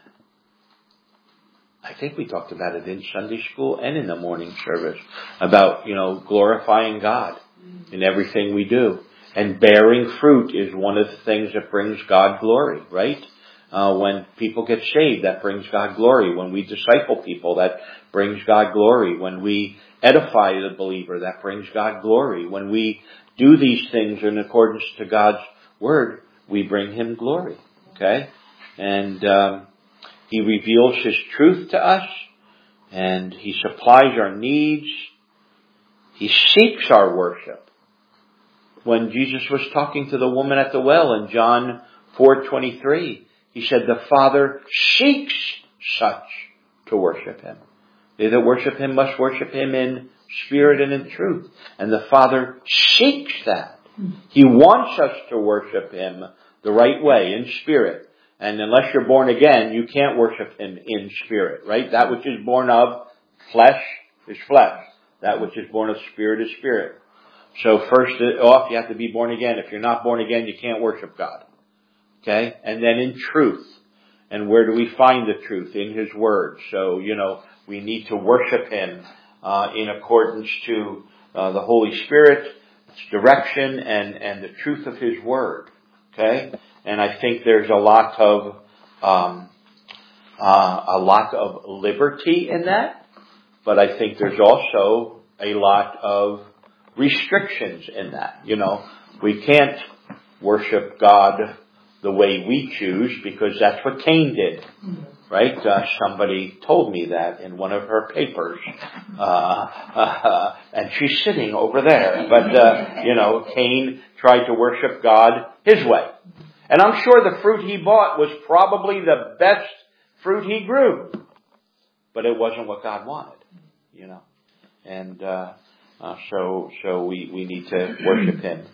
I think we talked about it in Sunday school and in the morning service about, glorifying God in everything we do. And bearing fruit is one of the things that brings God glory, right? When people get saved, that brings God glory. When we disciple people, that brings God glory. When we edify the believer, that brings God glory. When we do these things in accordance to God's Word, we bring Him glory. Okay? And He reveals His truth to us, and He supplies our needs. He seeks our worship. When Jesus was talking to the woman at the well in John 4:23, He said, "The Father seeks such to worship Him. They that worship Him must worship Him in spirit and in truth." And the Father seeks that. He wants us to worship Him the right way, in spirit. And unless you're born again, you can't worship Him in spirit, right? That which is born of flesh is flesh. That which is born of spirit is spirit. So first off, you have to be born again. If you're not born again, you can't worship God. Okay? And then in truth. And where do we find the truth? In His Word. So, we need to worship Him in accordance to the Holy Spirit, its direction, and the truth of His Word. Okay? And I think there's a lot of liberty in that, but I think there's also a lot of restrictions in that. You know, we can't worship God the way we choose because that's what Cain did. Right? Somebody told me that in one of her papers. And she's sitting over there. But, you know, Cain tried to worship God his way. And I'm sure the fruit he bought was probably the best fruit he grew. But it wasn't what God wanted, you know. And so we need to worship Him.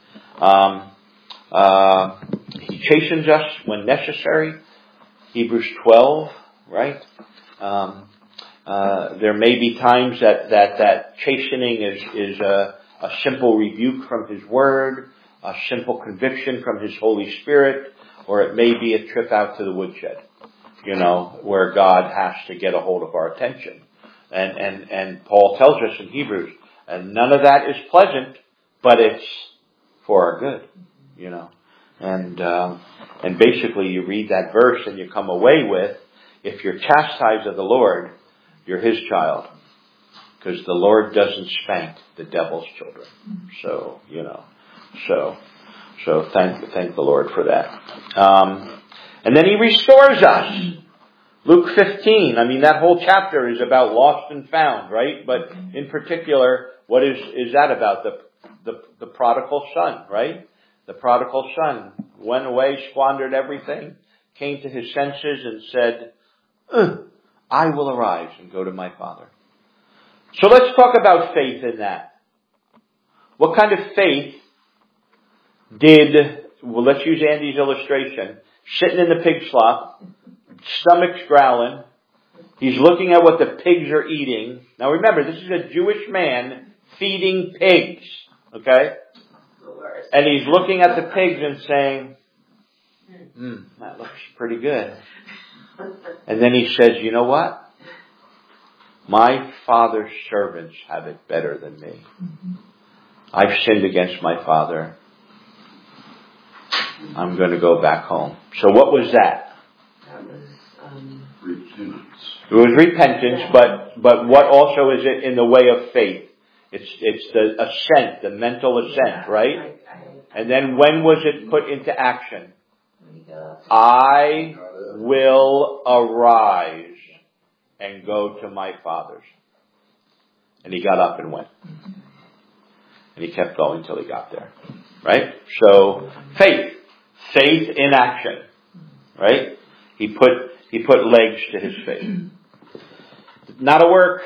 He chastens us when necessary. Hebrews 12, right? There may be times that chastening is a simple rebuke from His Word, a simple conviction from His Holy Spirit, or it may be a trip out to the woodshed, you know, where God has to get a hold of our attention. And Paul tells us in Hebrews, and none of that is pleasant, but it's for our good, you know. And basically you read that verse and you come away with, if you're chastised of the Lord, you're His child. Because the Lord doesn't spank the devil's children. So, you know, so thank the Lord for that. And then He restores us. Luke 15, I mean, that whole chapter is about lost and found, right? But in particular, what is that about? The prodigal son, right? The prodigal son went away, squandered everything, came to his senses and said, I will arise and go to my father. So let's talk about faith in that. What kind of faith let's use Andy's illustration, sitting in the pig slop, stomach's growling, he's looking at what the pigs are eating. Now remember, this is a Jewish man feeding pigs, okay? And he's looking at the pigs and saying, that looks pretty good. And then he says, you know what? My Father's servants have it better than me. I've sinned against my Father. I'm going to go back home. So what was that? That was repentance. It was repentance, but what also is it in the way of faith? It's the assent, the mental assent, right? And then when was it put into action? I will arise and go to my father's. And he got up and went. And he kept going till he got there. Right? So, faith in action. Right? He put legs to his faith. Not a work.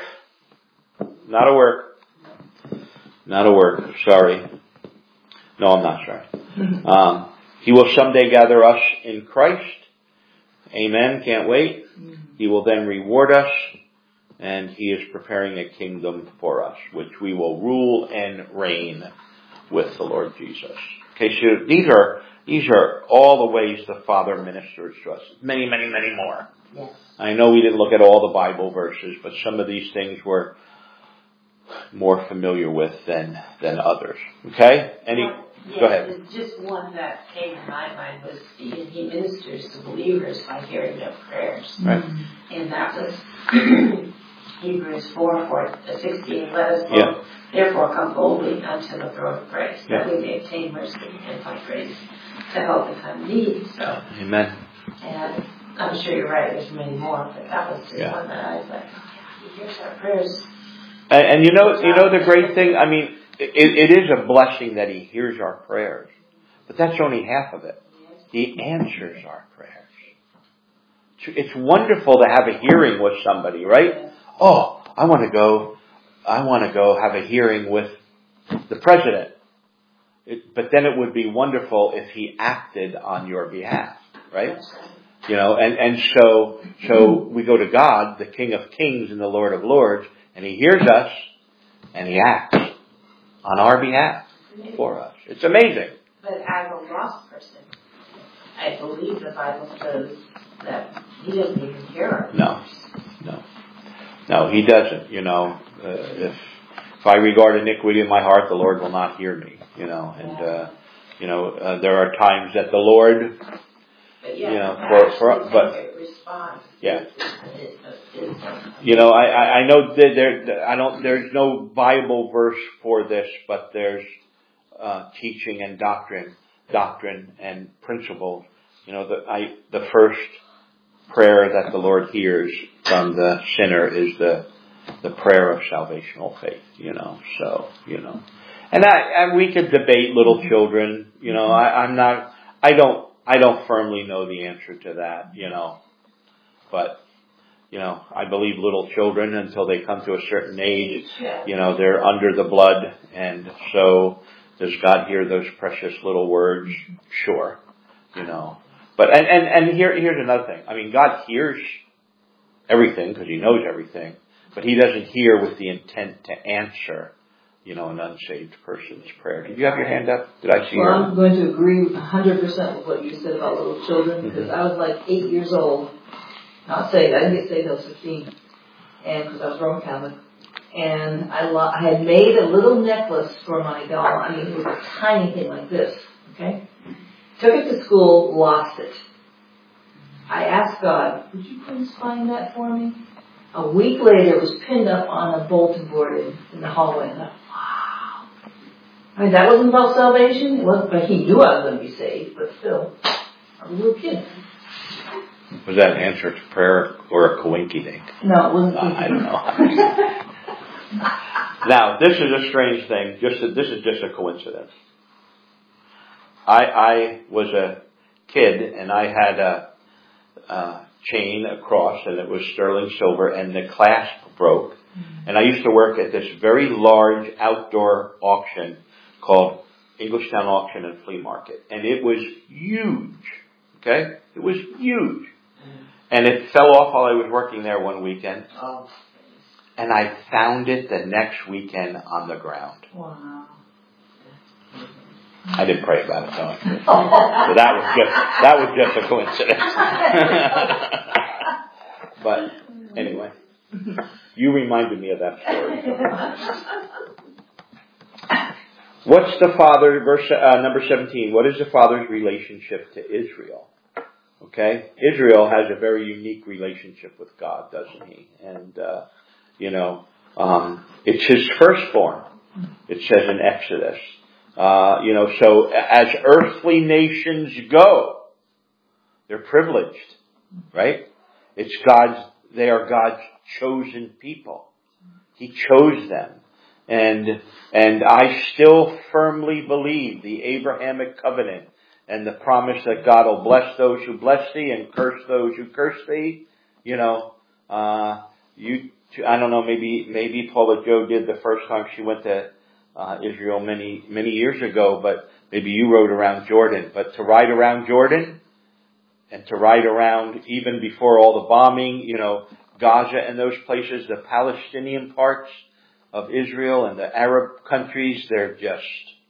Sorry. No, I'm not sorry. He will someday gather us in Christ. Amen. Can't wait. He will then reward us. And He is preparing a kingdom for us, which we will rule and reign with the Lord Jesus. Okay, so these are all the ways the Father ministers to us. Many, many, many more. Yes. I know we didn't look at all the Bible verses, but some of these things we're more familiar with than others. Okay? Go ahead. Just one that came to my mind was He ministers to believers by hearing their prayers. Right. And that was Hebrews 4:16. Let us therefore come boldly unto the throne of grace, that we may obtain mercy and find grace to help in time of need. So, Amen. And I'm sure you're right. There's many more, but that was just one that I was like, He hears our prayers. And you know the great thing. I mean, it is a blessing that He hears our prayers, but that's only half of it. He answers our prayers. It's wonderful to have a hearing with somebody, right? Oh, I want to go have a hearing with the president. But then it would be wonderful if he acted on your behalf, right? You know, and so we go to God, the King of Kings and the Lord of Lords, and He hears us and He acts on our behalf for us. It's amazing. But as a lost person, I believe the Bible says that He doesn't even hear our prayers. No, He doesn't. You know, if I regard iniquity in my heart, the Lord will not hear me. You know, and there are times that the Lord But yeah, you know, but response. Yeah. Is You know, I know that there's no Bible verse for this, but there's teaching and doctrine and principles. You know, the first prayer that the Lord hears from the sinner is the prayer of salvational faith. You know, so you know, and we could debate little children. You know, I don't firmly know the answer to that. You know, but. You know, I believe little children until they come to a certain age, you know, they're under the blood. And so does God hear those precious little words? Sure. You know, but, and here's another thing. I mean, God hears everything because He knows everything, but He doesn't hear with the intent to answer, you know, an unsaved person's prayer. Did you have your hand up? Did I see Well, I'm going to agree 100% with what you said about little children because I was like 8 years old. Not saved. I didn't get saved until I was 15, and because I was Roman Catholic, and I had made a little necklace for my doll. I mean, it was a tiny thing like this. Okay, took it to school, lost it. I asked God, "Would you please find that for me?" A week later, it was pinned up on a bulletin board in the hallway. And I thought, wow. I mean, that wasn't about salvation. It wasn't, but He knew I was going to be saved. But still, I was a little kid. Was that an answer to prayer or a coinky-dink? No, it wasn't. I don't know. Now, this is a strange thing. This is just a coincidence. I was a kid and I had a chain, a cross, and it was sterling silver, and the clasp broke. And I used to work at this very large outdoor auction called Englishtown Auction and Flea Market. And it was huge. Okay? It was huge. And it fell off while I was working there one weekend. Oh. And I found it the next weekend on the ground. Wow. I didn't pray about it though. So that was just a coincidence. But anyway, you reminded me of that story. What's the Father, verse number 17, what is the Father's relationship to Israel? Okay? Israel has a very unique relationship with God, doesn't he? And, you know, it's His firstborn. It says in Exodus. You know, so as earthly nations go, they're privileged, right? They are God's chosen people. He chose them. And I still firmly believe the Abrahamic covenant and the promise that God will bless those who bless thee and curse those who curse thee. You know, I don't know, maybe Paula Jo did the first time she went to Israel many years ago, but maybe you rode around Jordan. But to ride around Jordan and to ride around even before all the bombing, you know, Gaza and those places, the Palestinian parts of Israel and the Arab countries, they're just...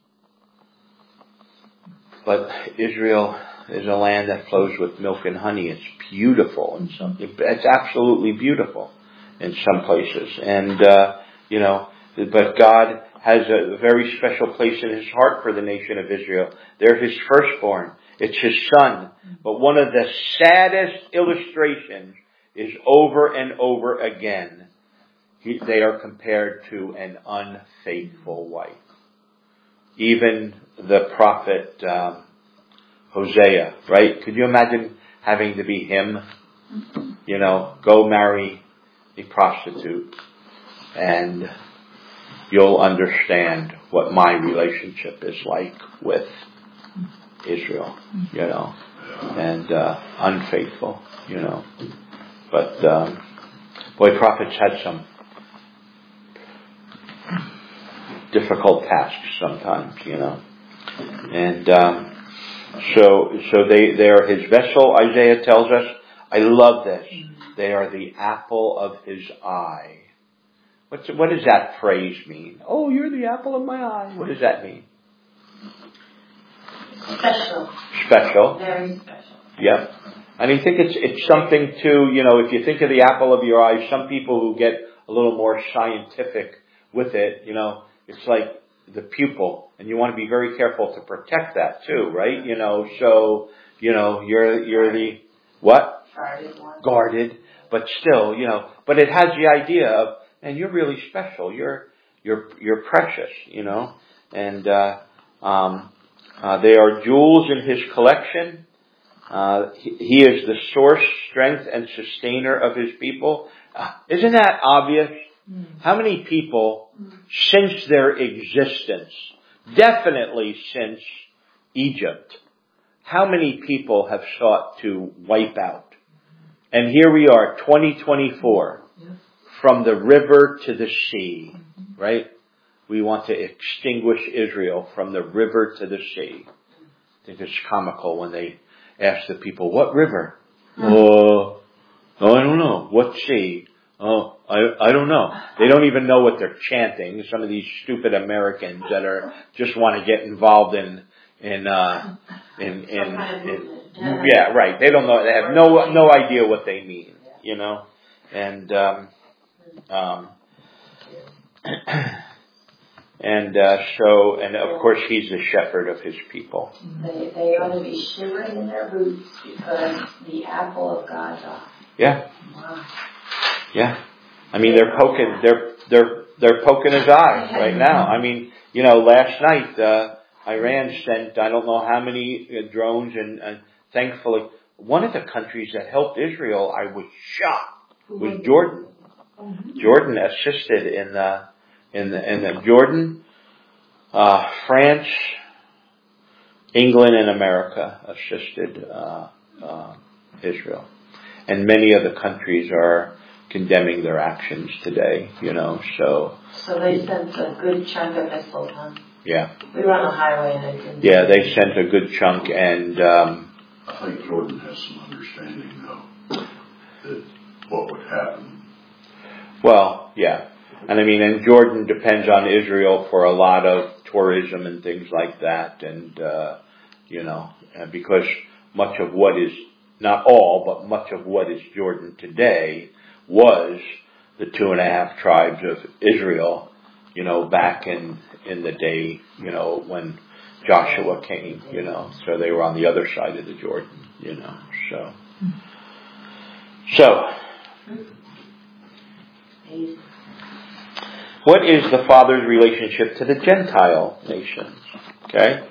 But Israel is a land that flows with milk and honey. It's beautiful it's absolutely beautiful in some places. And, you know, but God has a very special place in His heart for the nation of Israel. They're His firstborn. It's His son. But one of the saddest illustrations is over and over again. They are compared to an unfaithful wife. Even the prophet Hosea, right? Could you imagine having to be him? You know, go marry a prostitute and you'll understand what my relationship is like with Israel, you know, and unfaithful, you know. But boy, prophets had some difficult tasks sometimes, you know. And so they are His vessel, Isaiah tells us. I love this. They are the apple of His eye. What does that phrase mean? Oh, you're the apple of my eye. What does that mean? Special. Special. Very special. Yeah. And I think it's something to, you know, if you think of the apple of your eye, some people who get a little more scientific with it, you know, it's like the pupil, and you want to be very careful to protect that too, right? You know, so, you're the, what? Guarded one. Guarded, but still, but it has the idea of, and you're really special. You're precious, and, they are jewels in his collection. He is the source, strength, and sustainer of his people. Isn't that obvious? How many people, since their existence, definitely since Egypt, how many people have sought to wipe out? And here we are, 2024, from the river to the sea, right? We want to extinguish Israel from the river to the sea. I think it's comical when they ask the people, what river? Oh, I don't know. What sea? Oh, I don't know. They don't even know what they're chanting. Some of these stupid Americans that just want to get involved in yeah, right. They don't know. They have no idea what they mean, and and of course he's the shepherd of his people. They ought to be shivering in their boots because the apple of God's eye. Yeah. Wow. Yeah. I mean, they're poking his eye right now. I mean, last night, Iran sent, I don't know how many drones, and thankfully, one of the countries that helped Israel, I was shocked, was Jordan. Jordan assisted in the Jordan, France, England, and America assisted Israel, and many of the countries are condemning their actions today. So they sent a good chunk of missiles, huh? Yeah. We were on the highway and it didn't. Yeah, they sent a good chunk, and I think Jordan has some understanding, though, that what would happen. Well, yeah. And I mean, and Jordan depends on Israel for a lot of tourism and things like that, and, because much of what is, not all, but much of what is Jordan today was the 2.5 tribes of Israel, back in the day, when Joshua came, so they were on the other side of the Jordan, So, what is the Father's relationship to the Gentile nations? Okay?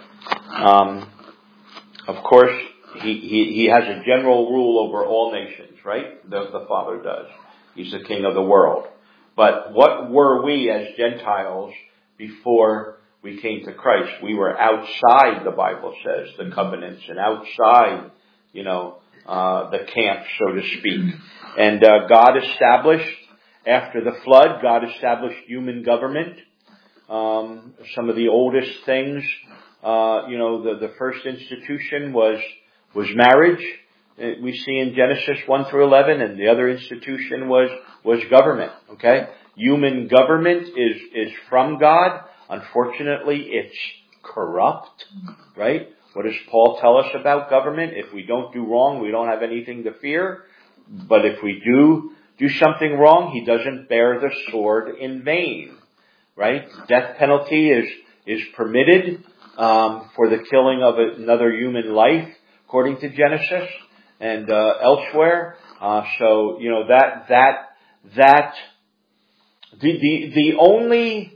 Of course, he has a general rule over all nations, right? The Father does. He's the King of the world. But what were we as Gentiles before we came to Christ? We were outside, the Bible says, the covenants, and outside, the camp, so to speak. And God established, after the flood, God established human government. Some of the oldest things, the first institution was marriage. We see in Genesis 1 through 11, and the other institution was government. Okay, human government is from God. Unfortunately, it's corrupt. Right? What does Paul tell us about government? If we don't do wrong, we don't have anything to fear. But if we do something wrong, he doesn't bear the sword in vain. Right? Death penalty is permitted for the killing of another human life, according to Genesis and elsewhere. So the only,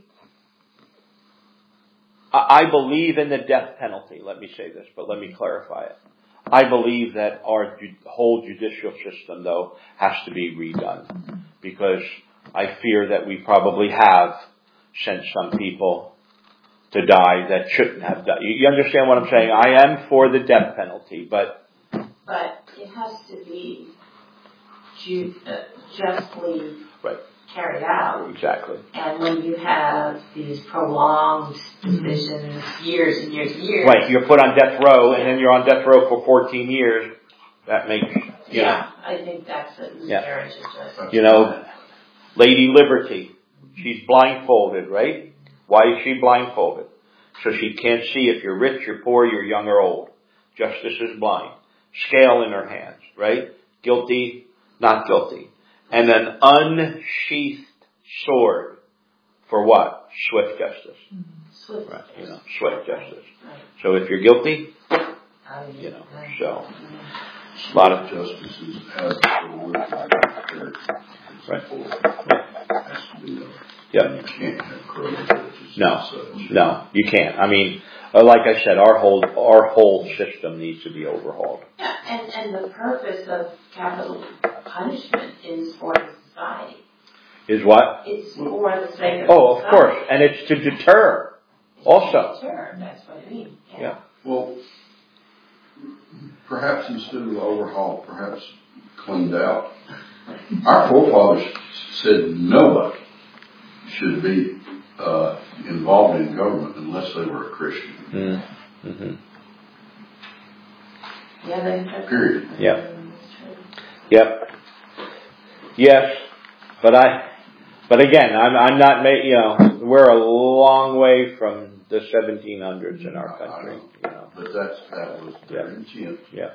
I believe in the death penalty. Let me say this, but let me clarify it. I believe that our whole judicial system, though, has to be redone, because I fear that we probably have sent some people to die that shouldn't have died. You understand what I'm saying? I am for the death penalty, but it has to be justly right. carried out. Exactly. And when you have these prolonged decisions, years and years and years. Right, you're put on death row, and then you're on death row for 14 years. That makes, I think that's a miscarriage of justice. Lady Liberty, she's blindfolded, right? Why is she blindfolded? So she can't see if you're rich, you're poor, you're young or old. Justice is blind. Scale in her hands, right? Guilty, not guilty. And an unsheathed sword for what? Swift justice. Swift right, swift justice. Right. So if you're guilty, you know, so. A lot of justices have the work character. Right. Has to be done. Yeah. You can't have crooked judges. No, you can't. I mean, like I said, our whole system needs to be overhauled. Yeah, and the purpose of capital punishment is for the society. Is what? It's for the sake of Oh, of society. course, and it's to deter. Also. Deter, that's what I mean. Yeah. Well, perhaps instead of overhaul, perhaps cleaned out. Our forefathers said nobody should be involved in government unless they were a Christian. Mm-hmm. Yeah, they Period. Yeah. Yep. Yes, but again, I'm not you know, we're a long way from the 1700s in our country. You know. But that was their intent. Yeah.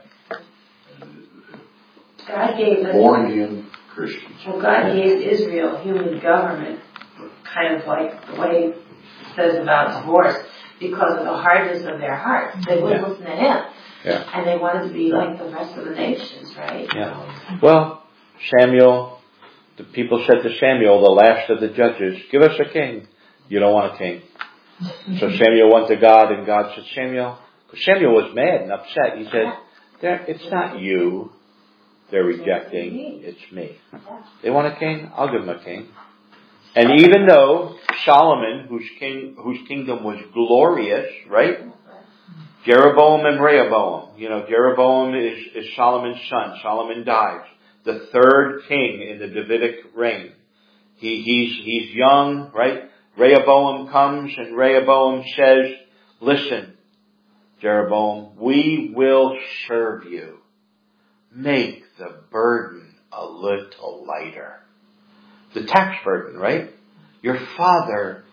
God gave us, Born again Christians. well, God gave Israel human government, kind of like the way it says about divorce, because of the hardness of their hearts. They wouldn't listen to Him. Yeah. And they wanted to be like the rest of the nations, right? Yeah. Well, Samuel, the people said to Samuel, the last of the judges, give us a king. You don't want a king. So Samuel went to God, and God said, Samuel, because Samuel was mad and upset. He said, it's not you they're rejecting, it's me. They want a king, I'll give them a king. And even though Solomon, whose kingdom was glorious, right? Jeroboam and Rehoboam. You know, Jeroboam is Solomon's son. Solomon dies. The third king in the Davidic reign. He's young, right? Rehoboam comes and Rehoboam says, listen, Jeroboam, we will serve you. Make the burden a little lighter. The tax burden, right? Your father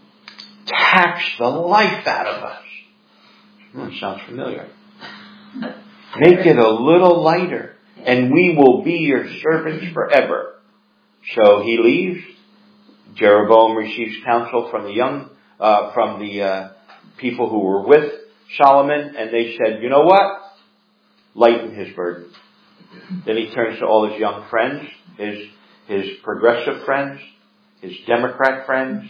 taxed the life out of us. Sounds familiar. Make it a little lighter, and we will be your servants forever. So he leaves. Jeroboam receives counsel from the people who were with Solomon, and they said, you know what? Lighten his burden. Then he turns to all his young friends, his progressive friends, his Democrat friends,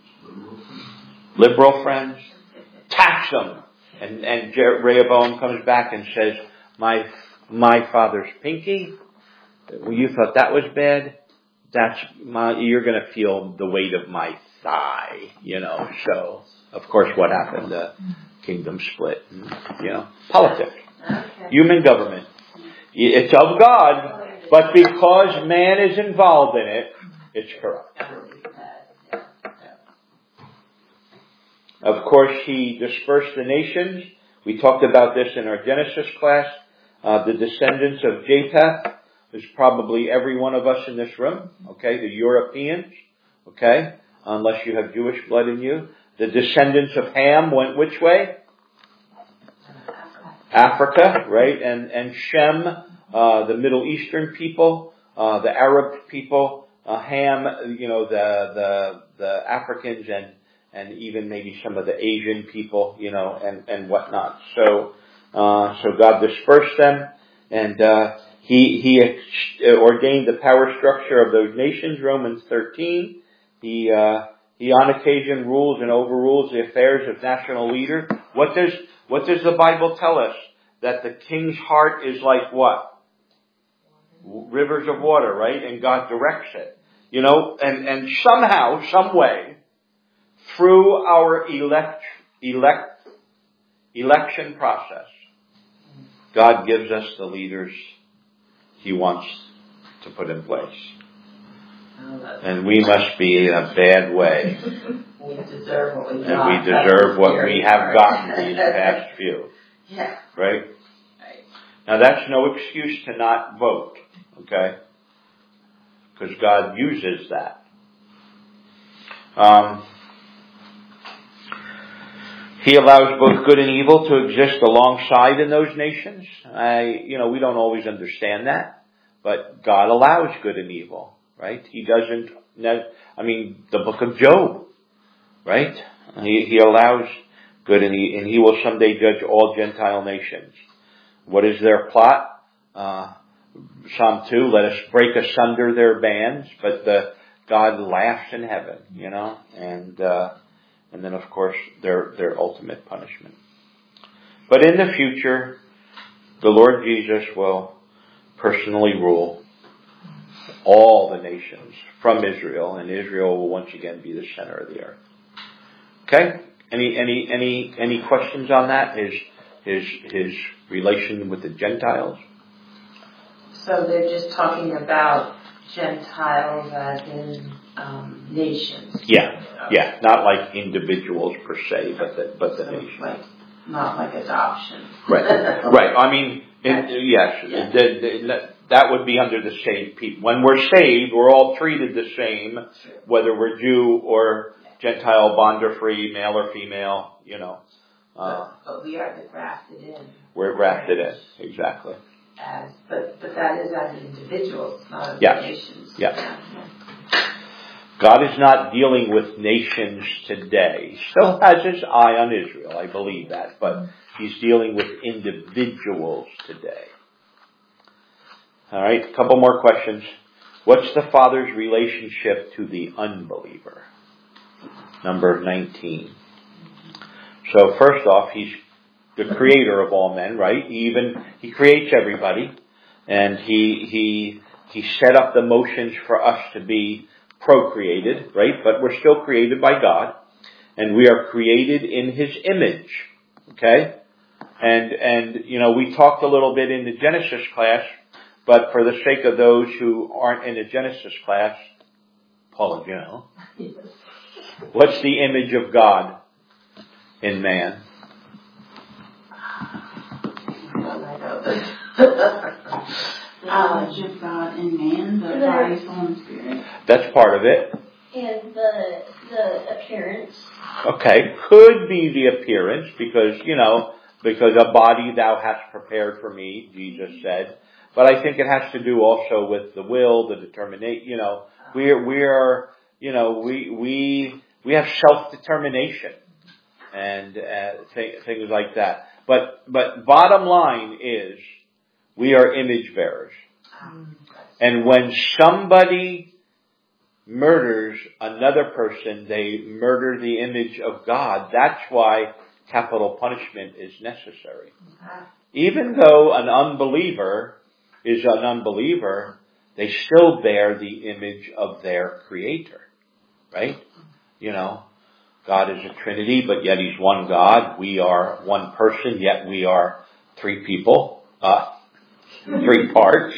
liberal friends, tax them. And Rehoboam comes back and says, my father's pinky, well, you thought that was bad? You're going to feel the weight of my thigh, you know. So, of course, what happened? The kingdom split, you know. Politics. Human government. It's of God, but because man is involved in it, it's corrupt. Of course, he dispersed the nations. We talked about this in our Genesis class. The descendants of Japheth is probably every one of us in this room. Okay, the Europeans. Okay, unless you have Jewish blood in you. The descendants of Ham went which way? Africa, right? And Shem, the Middle Eastern people, the Arab people. Ham, you know, the Africans and even maybe some of the Asian people, you know, and whatnot. So God dispersed them, and He ordained the power structure of those nations. Romans 13. He on occasion rules and overrules the affairs of national leaders. What does the Bible tell us? That the king's heart is like what? Rivers of water, right? And God directs it. You know, and somehow, some way, through our election process, God gives us the leaders He wants to put in place. And we must be in a bad way. We deserve what we got. And we deserve what we have gotten these past few. Yeah. Right? Now that's no excuse to not vote. Okay? Because God uses that. He allows both good and evil to exist alongside in those nations. We don't always understand that, but God allows good and evil, right? He doesn't, the book of Job, right? He allows good and He will someday judge all Gentile nations. what is their plot? Psalm 2, let us break asunder their bands, but God laughs in heaven, and then of course their ultimate punishment. But in the future, the Lord Jesus will personally rule all the nations from Israel, and Israel will once again be the center of the earth. Okay? Any questions on that? His relation with the Gentiles? So they're just talking about Gentiles as in nations. Yeah. Not like individuals per se, but the nation. Like, not like adoption. Right. I mean, yes. That would be under the saved people. When we're saved, we're all treated the same, whether we're Jew or Gentile, bond or free, male or female, But we are the grafted in. We're grafted in, exactly. But that is as individuals, not as nations. Yeah. God is not dealing with nations today. He still has his eye on Israel, I believe that, but he's dealing with individuals today. All right, a couple more questions. What's the Father's relationship to the unbeliever? Number 19. So first off, he's the creator of all men, right? He creates everybody, and he set up the motions for us to be procreated, right? But we're still created by God, and we are created in his image. Okay? And we talked a little bit in the Genesis class, but for the sake of those who aren't in the Genesis class, Paula, what's the image of God in man? Knowledge of God in man, the body, soul, and spirit. That's part of it. And the appearance. Okay, could be the appearance because a body thou hast prepared for me, Jesus said. But I think it has to do also with the will, the determination. We have self-determination and things like that. But bottom line is, we are image bearers. And when somebody murders another person, they murder the image of God. That's why capital punishment is necessary. Even though an unbeliever is an unbeliever, they still bear the image of their Creator. Right? God is a Trinity, but yet He's one God. We are one person, yet we are three people. 3 parts,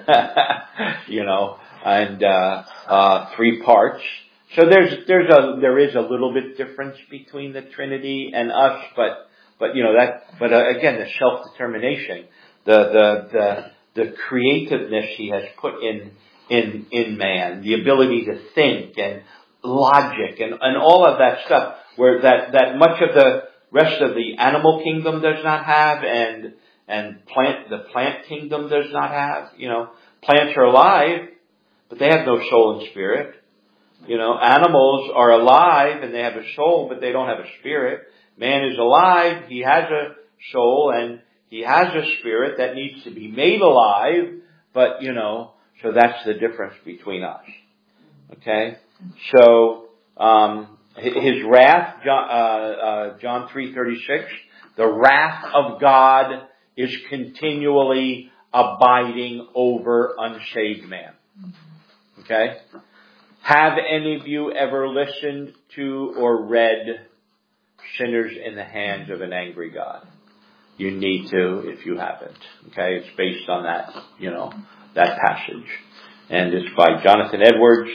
and 3 parts. So there is a little bit difference between the Trinity and us, but again, the self-determination, the creativeness He has put in man, the ability to think and logic and all of that stuff, where that much of the rest of the animal kingdom does not have, and the plant kingdom does not have. Plants are alive, but they have no soul and spirit. Animals are alive and they have a soul, but they don't have a spirit. Man is alive, he has a soul and he has a spirit that needs to be made alive, but so that's the difference between us. Okay? So, his wrath, John 3:36, the wrath of God is continually abiding over unsaved man. Okay? Have any of you ever listened to or read Sinners in the Hands of an Angry God? You need to if you haven't. Okay? It's based on that, that passage. And it's by Jonathan Edwards,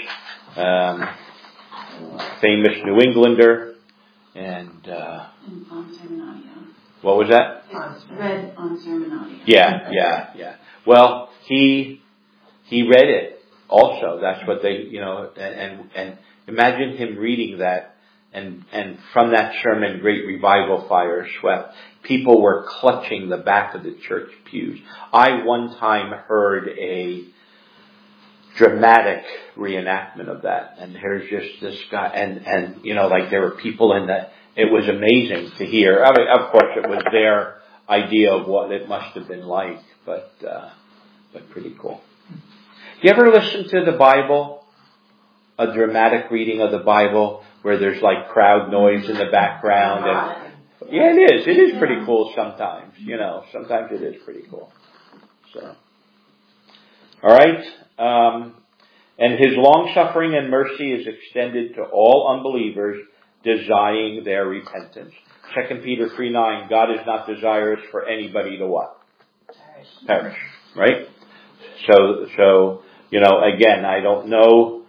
famous New Englander, and on Sermon Audio. What was that? It's read on Sermon Audio. Yeah. Well, he read it also. That's what they, and imagine him reading that, and from that sermon, great revival fire swept. People were clutching the back of the church pews. I one time heard a dramatic reenactment of that, and here's just this guy, and there were people in that. It was amazing to hear. I mean, of course, it was their idea of what it must have been like, but pretty cool. You ever listen to the Bible, a dramatic reading of the Bible, where there's like crowd noise in the background? And yeah, it is. It is pretty cool sometimes. Sometimes it is pretty cool. So, all right. And his long suffering and mercy is extended to all unbelievers desiring their repentance. 2 Peter 3:9, God is not desirous for anybody to what? Perish. Right? So, again, I don't know,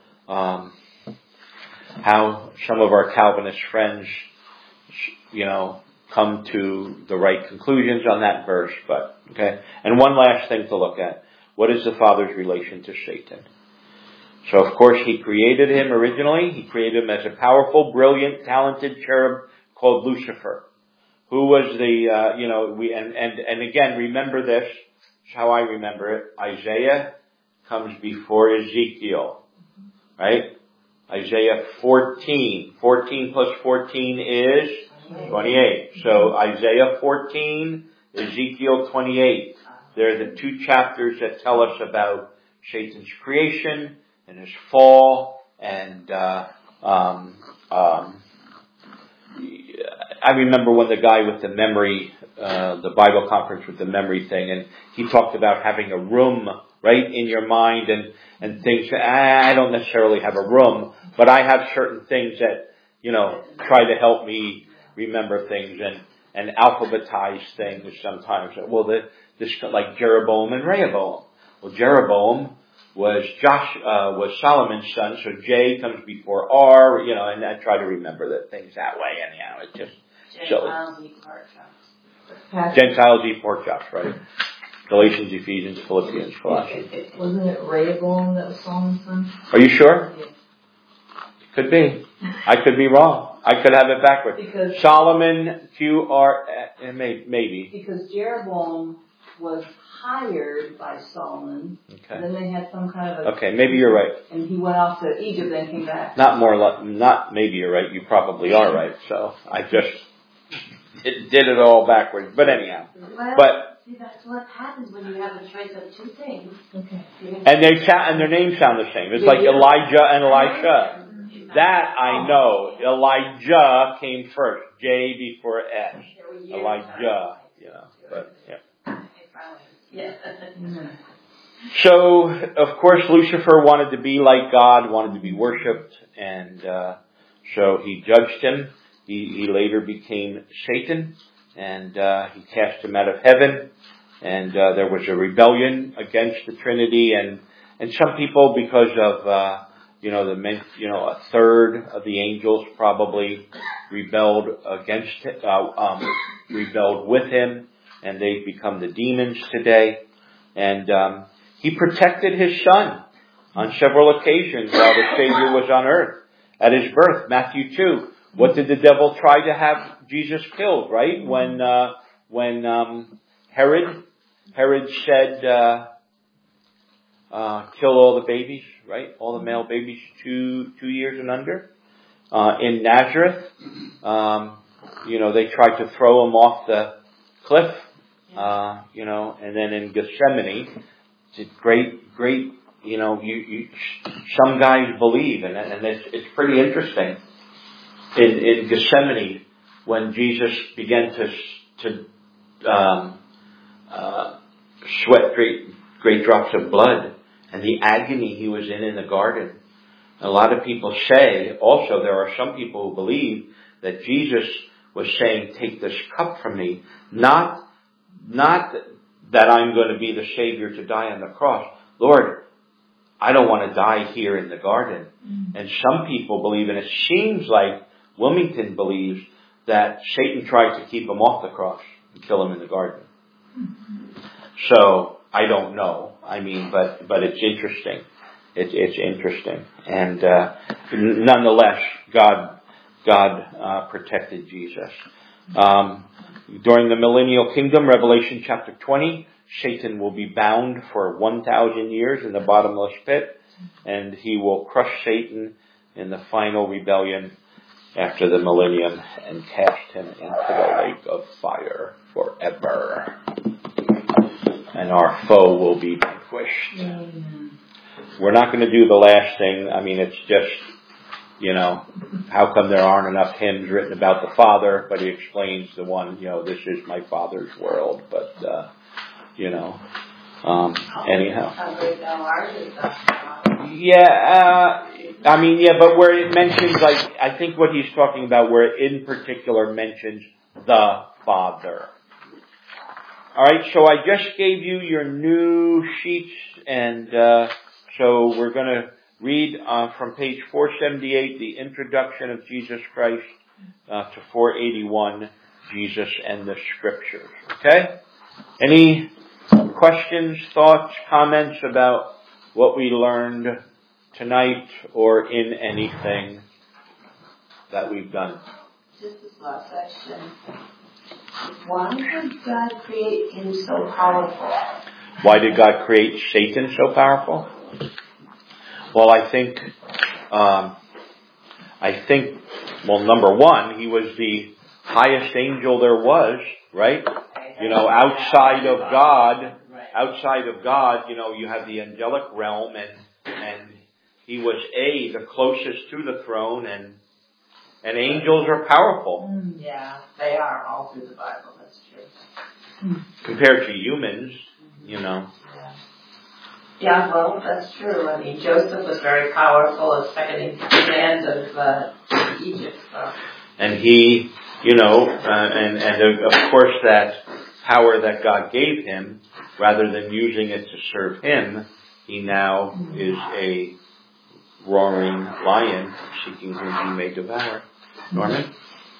how some of our Calvinist friends, come to the right conclusions on that verse, but, okay. And one last thing to look at. What is the Father's relation to Satan? So, of course, he created him originally. He created him as a powerful, brilliant, talented cherub called Lucifer, who was and again, remember this, it's how I remember it. Isaiah comes before Ezekiel, right? Isaiah 14. 14 plus 14 is 28. So, Isaiah 14, Ezekiel 28. They're the two chapters that tell us about Satan's creation and his fall, and I remember when the guy with the memory, the Bible conference with the memory thing, and he talked about having a room, right, in your mind and things. I don't necessarily have a room, but I have certain things that, try to help me remember things and alphabetize things sometimes. Well, this like Jeroboam and Rehoboam. Well, Jeroboam was Solomon's son, so J comes before R, and I try to remember that things that way. Anyhow, it's just Gentiles eat pork chops. Gentiles eat pork chops, right? Galatians, Ephesians, Philippians, Colossians. Wasn't it Rehoboam that was Solomon's son? Are you sure? Yeah. Could be. I could be wrong. I could have it backwards. Because Solomon, maybe. Because Jeroboam was hired by Solomon. Okay. And then they had some kind of Okay, maybe you're right. And he went off to Egypt and came back. Not maybe you're right. You probably are right. So I just did it all backwards. But anyhow. See, that's what happens when you have a choice of two things. Okay. And their names sound the same. It's like Elijah and Elisha. That I know. Elijah came first. J before S. Elijah. But yeah. Yeah. So, of course, Lucifer wanted to be like God, wanted to be worshipped, and so he judged him. He later became Satan, and he cast him out of heaven, and there was a rebellion against the Trinity, and some people, because of a third of the angels probably rebelled rebelled with him, and they've become the demons today. And he protected his son on several occasions while the Savior was on earth. At his birth, Matthew 2, what did the devil try to have Jesus killed, right? When Herod said, kill all the babies, right? All the male babies 2 years and under. In Nazareth, they tried to throw him off the cliff, and then in Gethsemane, it's great, some guys believe, and it's pretty interesting. In Gethsemane, when Jesus began to sweat great drops of blood, and the agony he was in the garden. A lot of people say, also there are some people who believe that Jesus was saying, take this cup from me, not that I'm going to be the Savior to die on the cross. Lord, I don't want to die here in the garden. Mm-hmm. And some people believe, and it seems like Wilmington believes, that Satan tried to keep him off the cross and kill him in the garden. Mm-hmm. So, I don't know. I mean, but it's interesting. It's interesting. And, nonetheless, God protected Jesus. During the millennial kingdom, Revelation chapter 20, Satan will be bound for 1,000 years in the bottomless pit, and he will crush Satan in the final rebellion. after the millennium and cast him into the lake of fire forever. And our foe will be vanquished. Amen. We're not going to do the last thing. I mean, it's just, how come there aren't enough hymns written about the Father? But he explains the one, this is my Father's world. But, anyhow. How great thou art is thy Father. But where it mentions, I think what he's talking about, where it in particular mentions the Father. Alright, so I just gave you your new sheets, and so we're going to read from page 478, the introduction of Jesus Christ, to 481, Jesus and the Scriptures. Okay? Any questions, thoughts, comments about what we learned tonight or in anything that we've done? Just this last section. Why did God create him so powerful? Why did God create Satan so powerful? Well, I think, number one, he was the highest angel there was, right? Outside of God, you have the angelic realm, and he was the closest to the throne, and angels are powerful. Yeah, they are all through the Bible, that's true. Compared to humans, Yeah, well, that's true. I mean, Joseph was very powerful as second in command of Egypt. So. And he, and of course that power that God gave him, rather than using it to serve him, he now is a roaring lion seeking whom he may devour. Norman?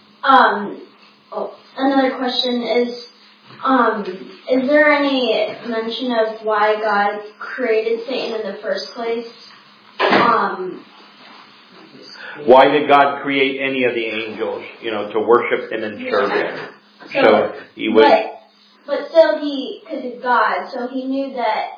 Another question is there any mention of why God created Satan in the first place? Why did God create any of the angels, to worship him and serve him? So he would... But still because of God, so he knew that,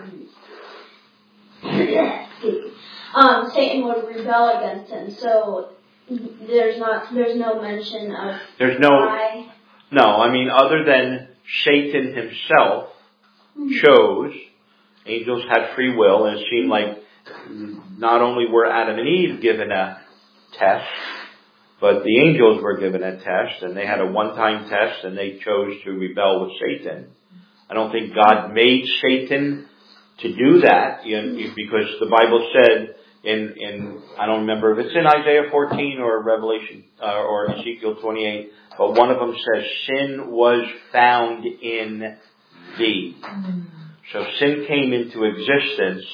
Satan would rebel against him, so there's no mention of why. No, other than Satan himself chose, angels had free will, and it seemed like not only were Adam and Eve given a test, but the angels were given a test, and they had a one-time test, and they chose to rebel with Satan. I don't think God made Satan to do that, because the Bible said in I don't remember if it's in Isaiah 14 or Revelation or Ezekiel 28, but one of them says, sin was found in thee. So sin came into existence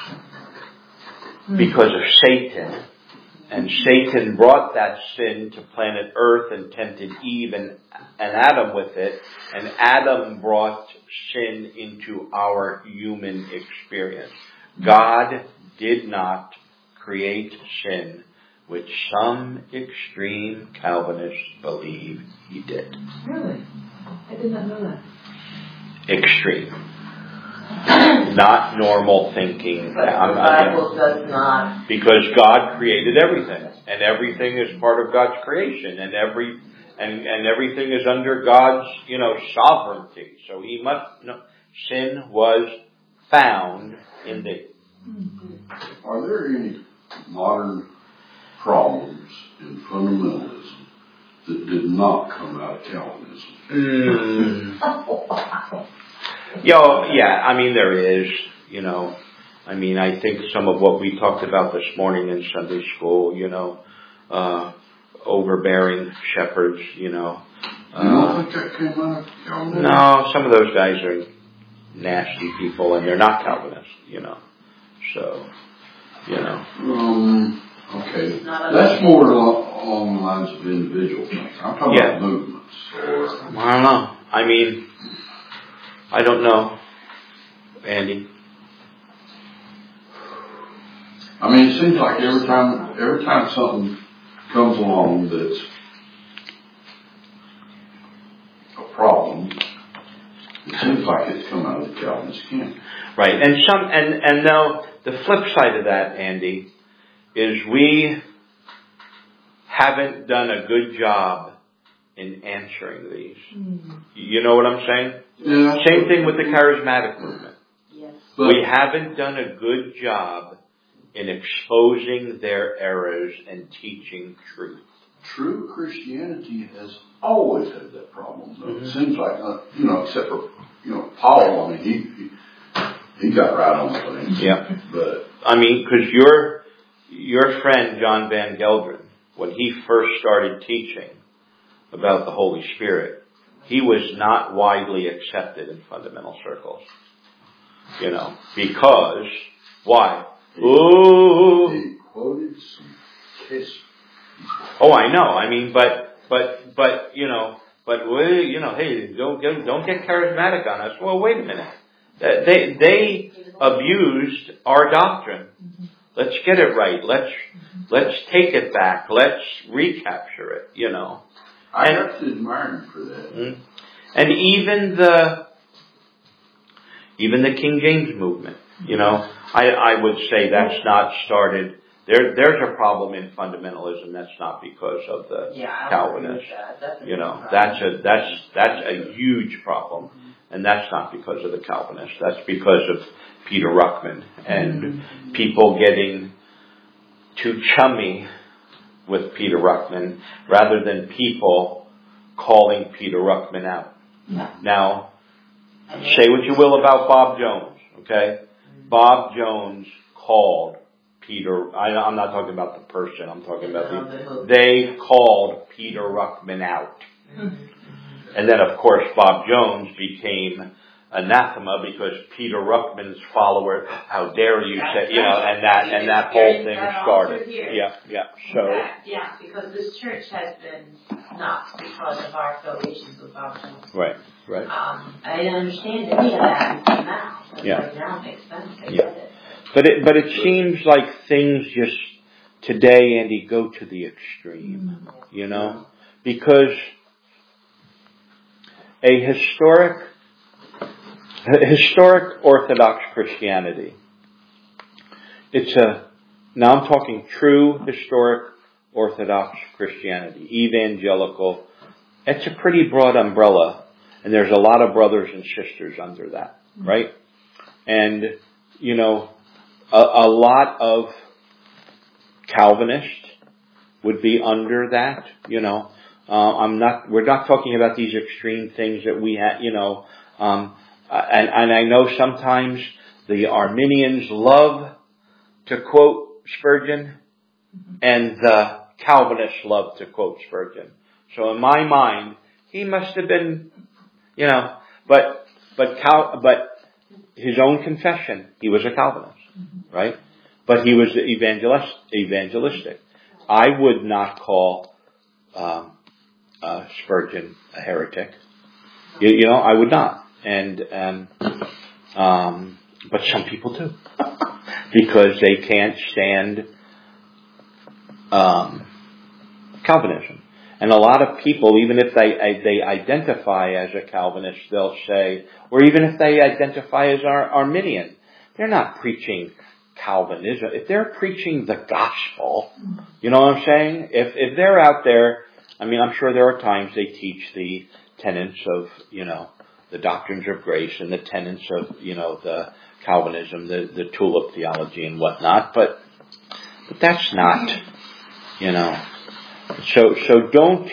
because of Satan. And Satan brought that sin to planet Earth and tempted Eve and Adam with it. And Adam brought sin into our human experience. God did not create sin, which some extreme Calvinists believe he did. Really? I did not know that. Extreme. Not normal thinking. But the Bible does not. Because God created everything, and everything is part of God's creation, and everything is under God's, sovereignty. So he must know sin was found in thee. Are there any modern problems in fundamentalism that did not come out of Calvinism? There is, I think some of what we talked about this morning in Sunday school, overbearing shepherds, You don't think that came out of Calvinism? No, some of those guys are nasty people, and they're not Calvinists, So, Okay. That's more along the lines of individual things. I'm talking about movements. I don't know. I don't know, Andy. It seems like every time something comes along that's a problem, it seems like it's come out of the Calvinist camp. Right, and now the flip side of that, Andy, is we haven't done a good job in answering these. You know what I'm saying? Yeah. Same thing with the charismatic movement. Yes. We haven't done a good job in exposing their errors and teaching truth. True Christianity has always had that problem, though. It seems like, except for, Paul, I mean, he got right on things. Yeah. But, I mean, because your friend, John Van Gelderen, when he first started teaching about the Holy Spirit, he was not widely accepted in fundamental circles. Because, why? He quoted some kiss. Oh, I know. I mean, but hey, don't get charismatic on us. Well, wait a minute. They abused our doctrine. Let's get it right. Let's take it back. Let's recapture it. I have to admire him for that. And even the King James movement. I would say that's not started. There's a problem in fundamentalism. That's not because of the Calvinists. That's a huge problem, and that's not because of the Calvinists. That's because of Peter Ruckman and people getting too chummy with Peter Ruckman rather than people calling Peter Ruckman out. Now, say what you will about Bob Jones, okay? Bob Jones called Peter, I'm not talking about the person, I'm talking about they called Peter Ruckman out. And then, of course, Bob Jones became anathema because Peter Ruckman's follower, how dare you say, and that whole thing started. Yeah. So. Yeah, because this church has been knocked because of our affiliations with Bob Jones. Right. I didn't understand any of that until now. Like now it makes sense. I get it. But it seems like things just today, Andy, go to the extreme, because a historic Orthodox Christianity, now I'm talking true historic Orthodox Christianity, evangelical, it's a pretty broad umbrella, and there's a lot of brothers and sisters under that, right? And, a lot of Calvinists would be under that, we're not talking about these extreme things that we have, and I know sometimes the Arminians love to quote Spurgeon and the Calvinists love to quote Spurgeon. So in my mind, he must have been, but his own confession, he was a Calvinist, right? But he was evangelistic. I would not call Spurgeon a heretic. I would not. But some people do. Because they can't stand Calvinism. And a lot of people, even if they identify as a Calvinist, they'll say, or even if they identify as Arminian, they're not preaching Calvinism. If they're preaching the gospel, you know what I'm saying? If they're out there, I'm sure there are times they teach the tenets of, the doctrines of grace and the tenets of, the Calvinism, the tulip theology and whatnot, but that's not, So don't,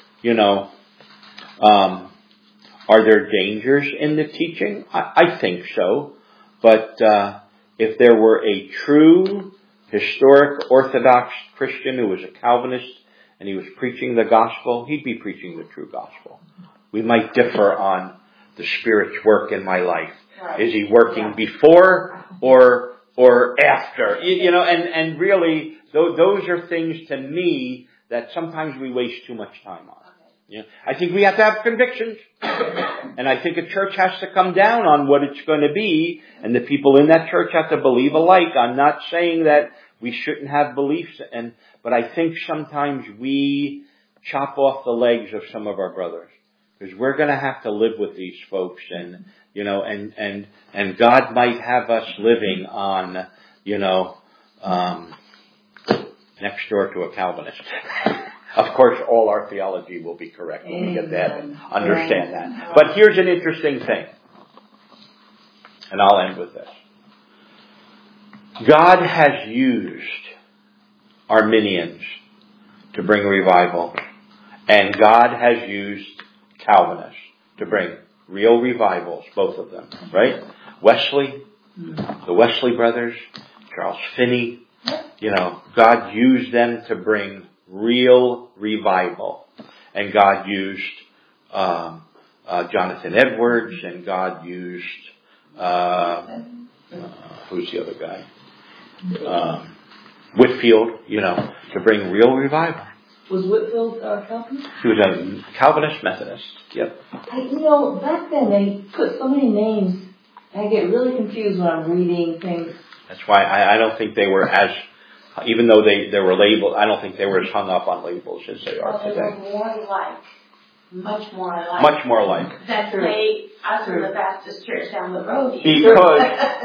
are there dangers in the teaching? I think so. But if there were a true, historic, Orthodox Christian who was a Calvinist and he was preaching the gospel, he'd be preaching the true gospel. We might differ on the Spirit's work in my life. Right. Is he working before or after? And really, those are things to me that sometimes we waste too much time on. I think we have to have convictions. And I think a church has to come down on what it's going to be, and the people in that church have to believe alike. I'm not saying that we shouldn't have beliefs, but I think sometimes we chop off the legs of some of our brothers. Because we're going to have to live with these folks, and God might have us living on, next door to a Calvinist. Of course, all our theology will be correct when we get to heaven. Understand that. But here's an interesting thing. And I'll end with this. God has used Arminians to bring revival. And God has used Calvinists to bring real revivals, both of them. Right? Wesley, the Wesley brothers, Charles Finney. God used them to bring real revival. And God used Jonathan Edwards, and God used who's the other guy? Whitfield, to bring real revival. Was Whitfield Calvinist? He was a Calvinist Methodist. Yep. Back then they put so many names. I get really confused when I'm reading things. That's why I don't think they were as, even though they were labeled, I don't think they were as hung up on labels as they are today. They were more alike. Much more alike. Much more alike. That made us in the Baptist church down the road. Because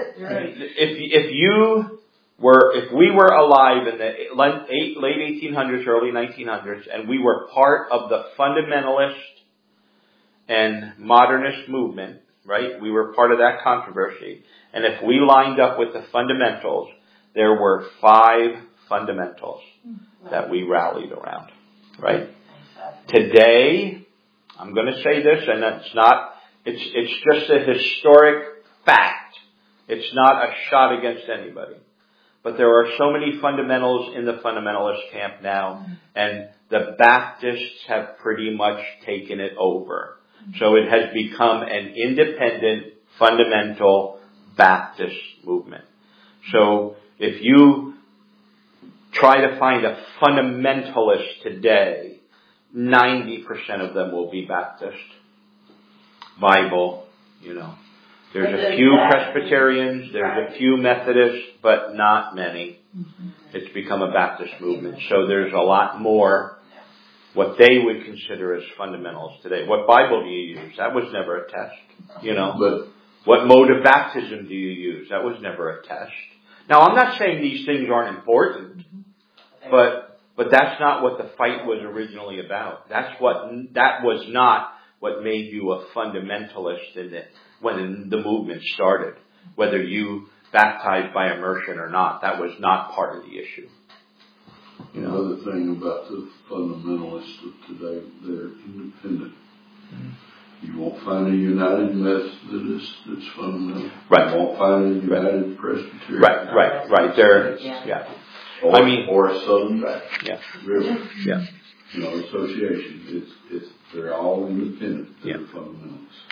if we were alive in the late 1800s, early 1900s, and we were part of the fundamentalist and modernist movement, right? We were part of that controversy. And if we lined up with the fundamentals, there were 5 fundamentals that we rallied around, right? Today, I'm going to say this, and it's just a historic fact. It's not a shot against anybody. But there are so many fundamentals in the fundamentalist camp now, and the Baptists have pretty much taken it over. So it has become an independent, fundamental Baptist movement. So if you try to find a fundamentalist today, 90% of them will be Baptist. Bible, There's a few Presbyterians, there's a few Methodists, but not many. It's become a Baptist movement. So there's a lot more what they would consider as fundamentals today. What Bible do you use? That was never a test. But what mode of baptism do you use? That was never a test. Now, I'm not saying these things aren't important, but that's not what the fight was originally about. That was not what made you a fundamentalist when the movement started. Whether you baptized by immersion or not, that was not part of the issue. Another thing about the fundamentalists of today, they're independent. You won't find a United Methodist that's fundamental. Right. You won't find a United Presbyterian. Right. Or a Southern Baptist. Yeah. Really. Yeah. Association. They're all independent. They're fundamentalists.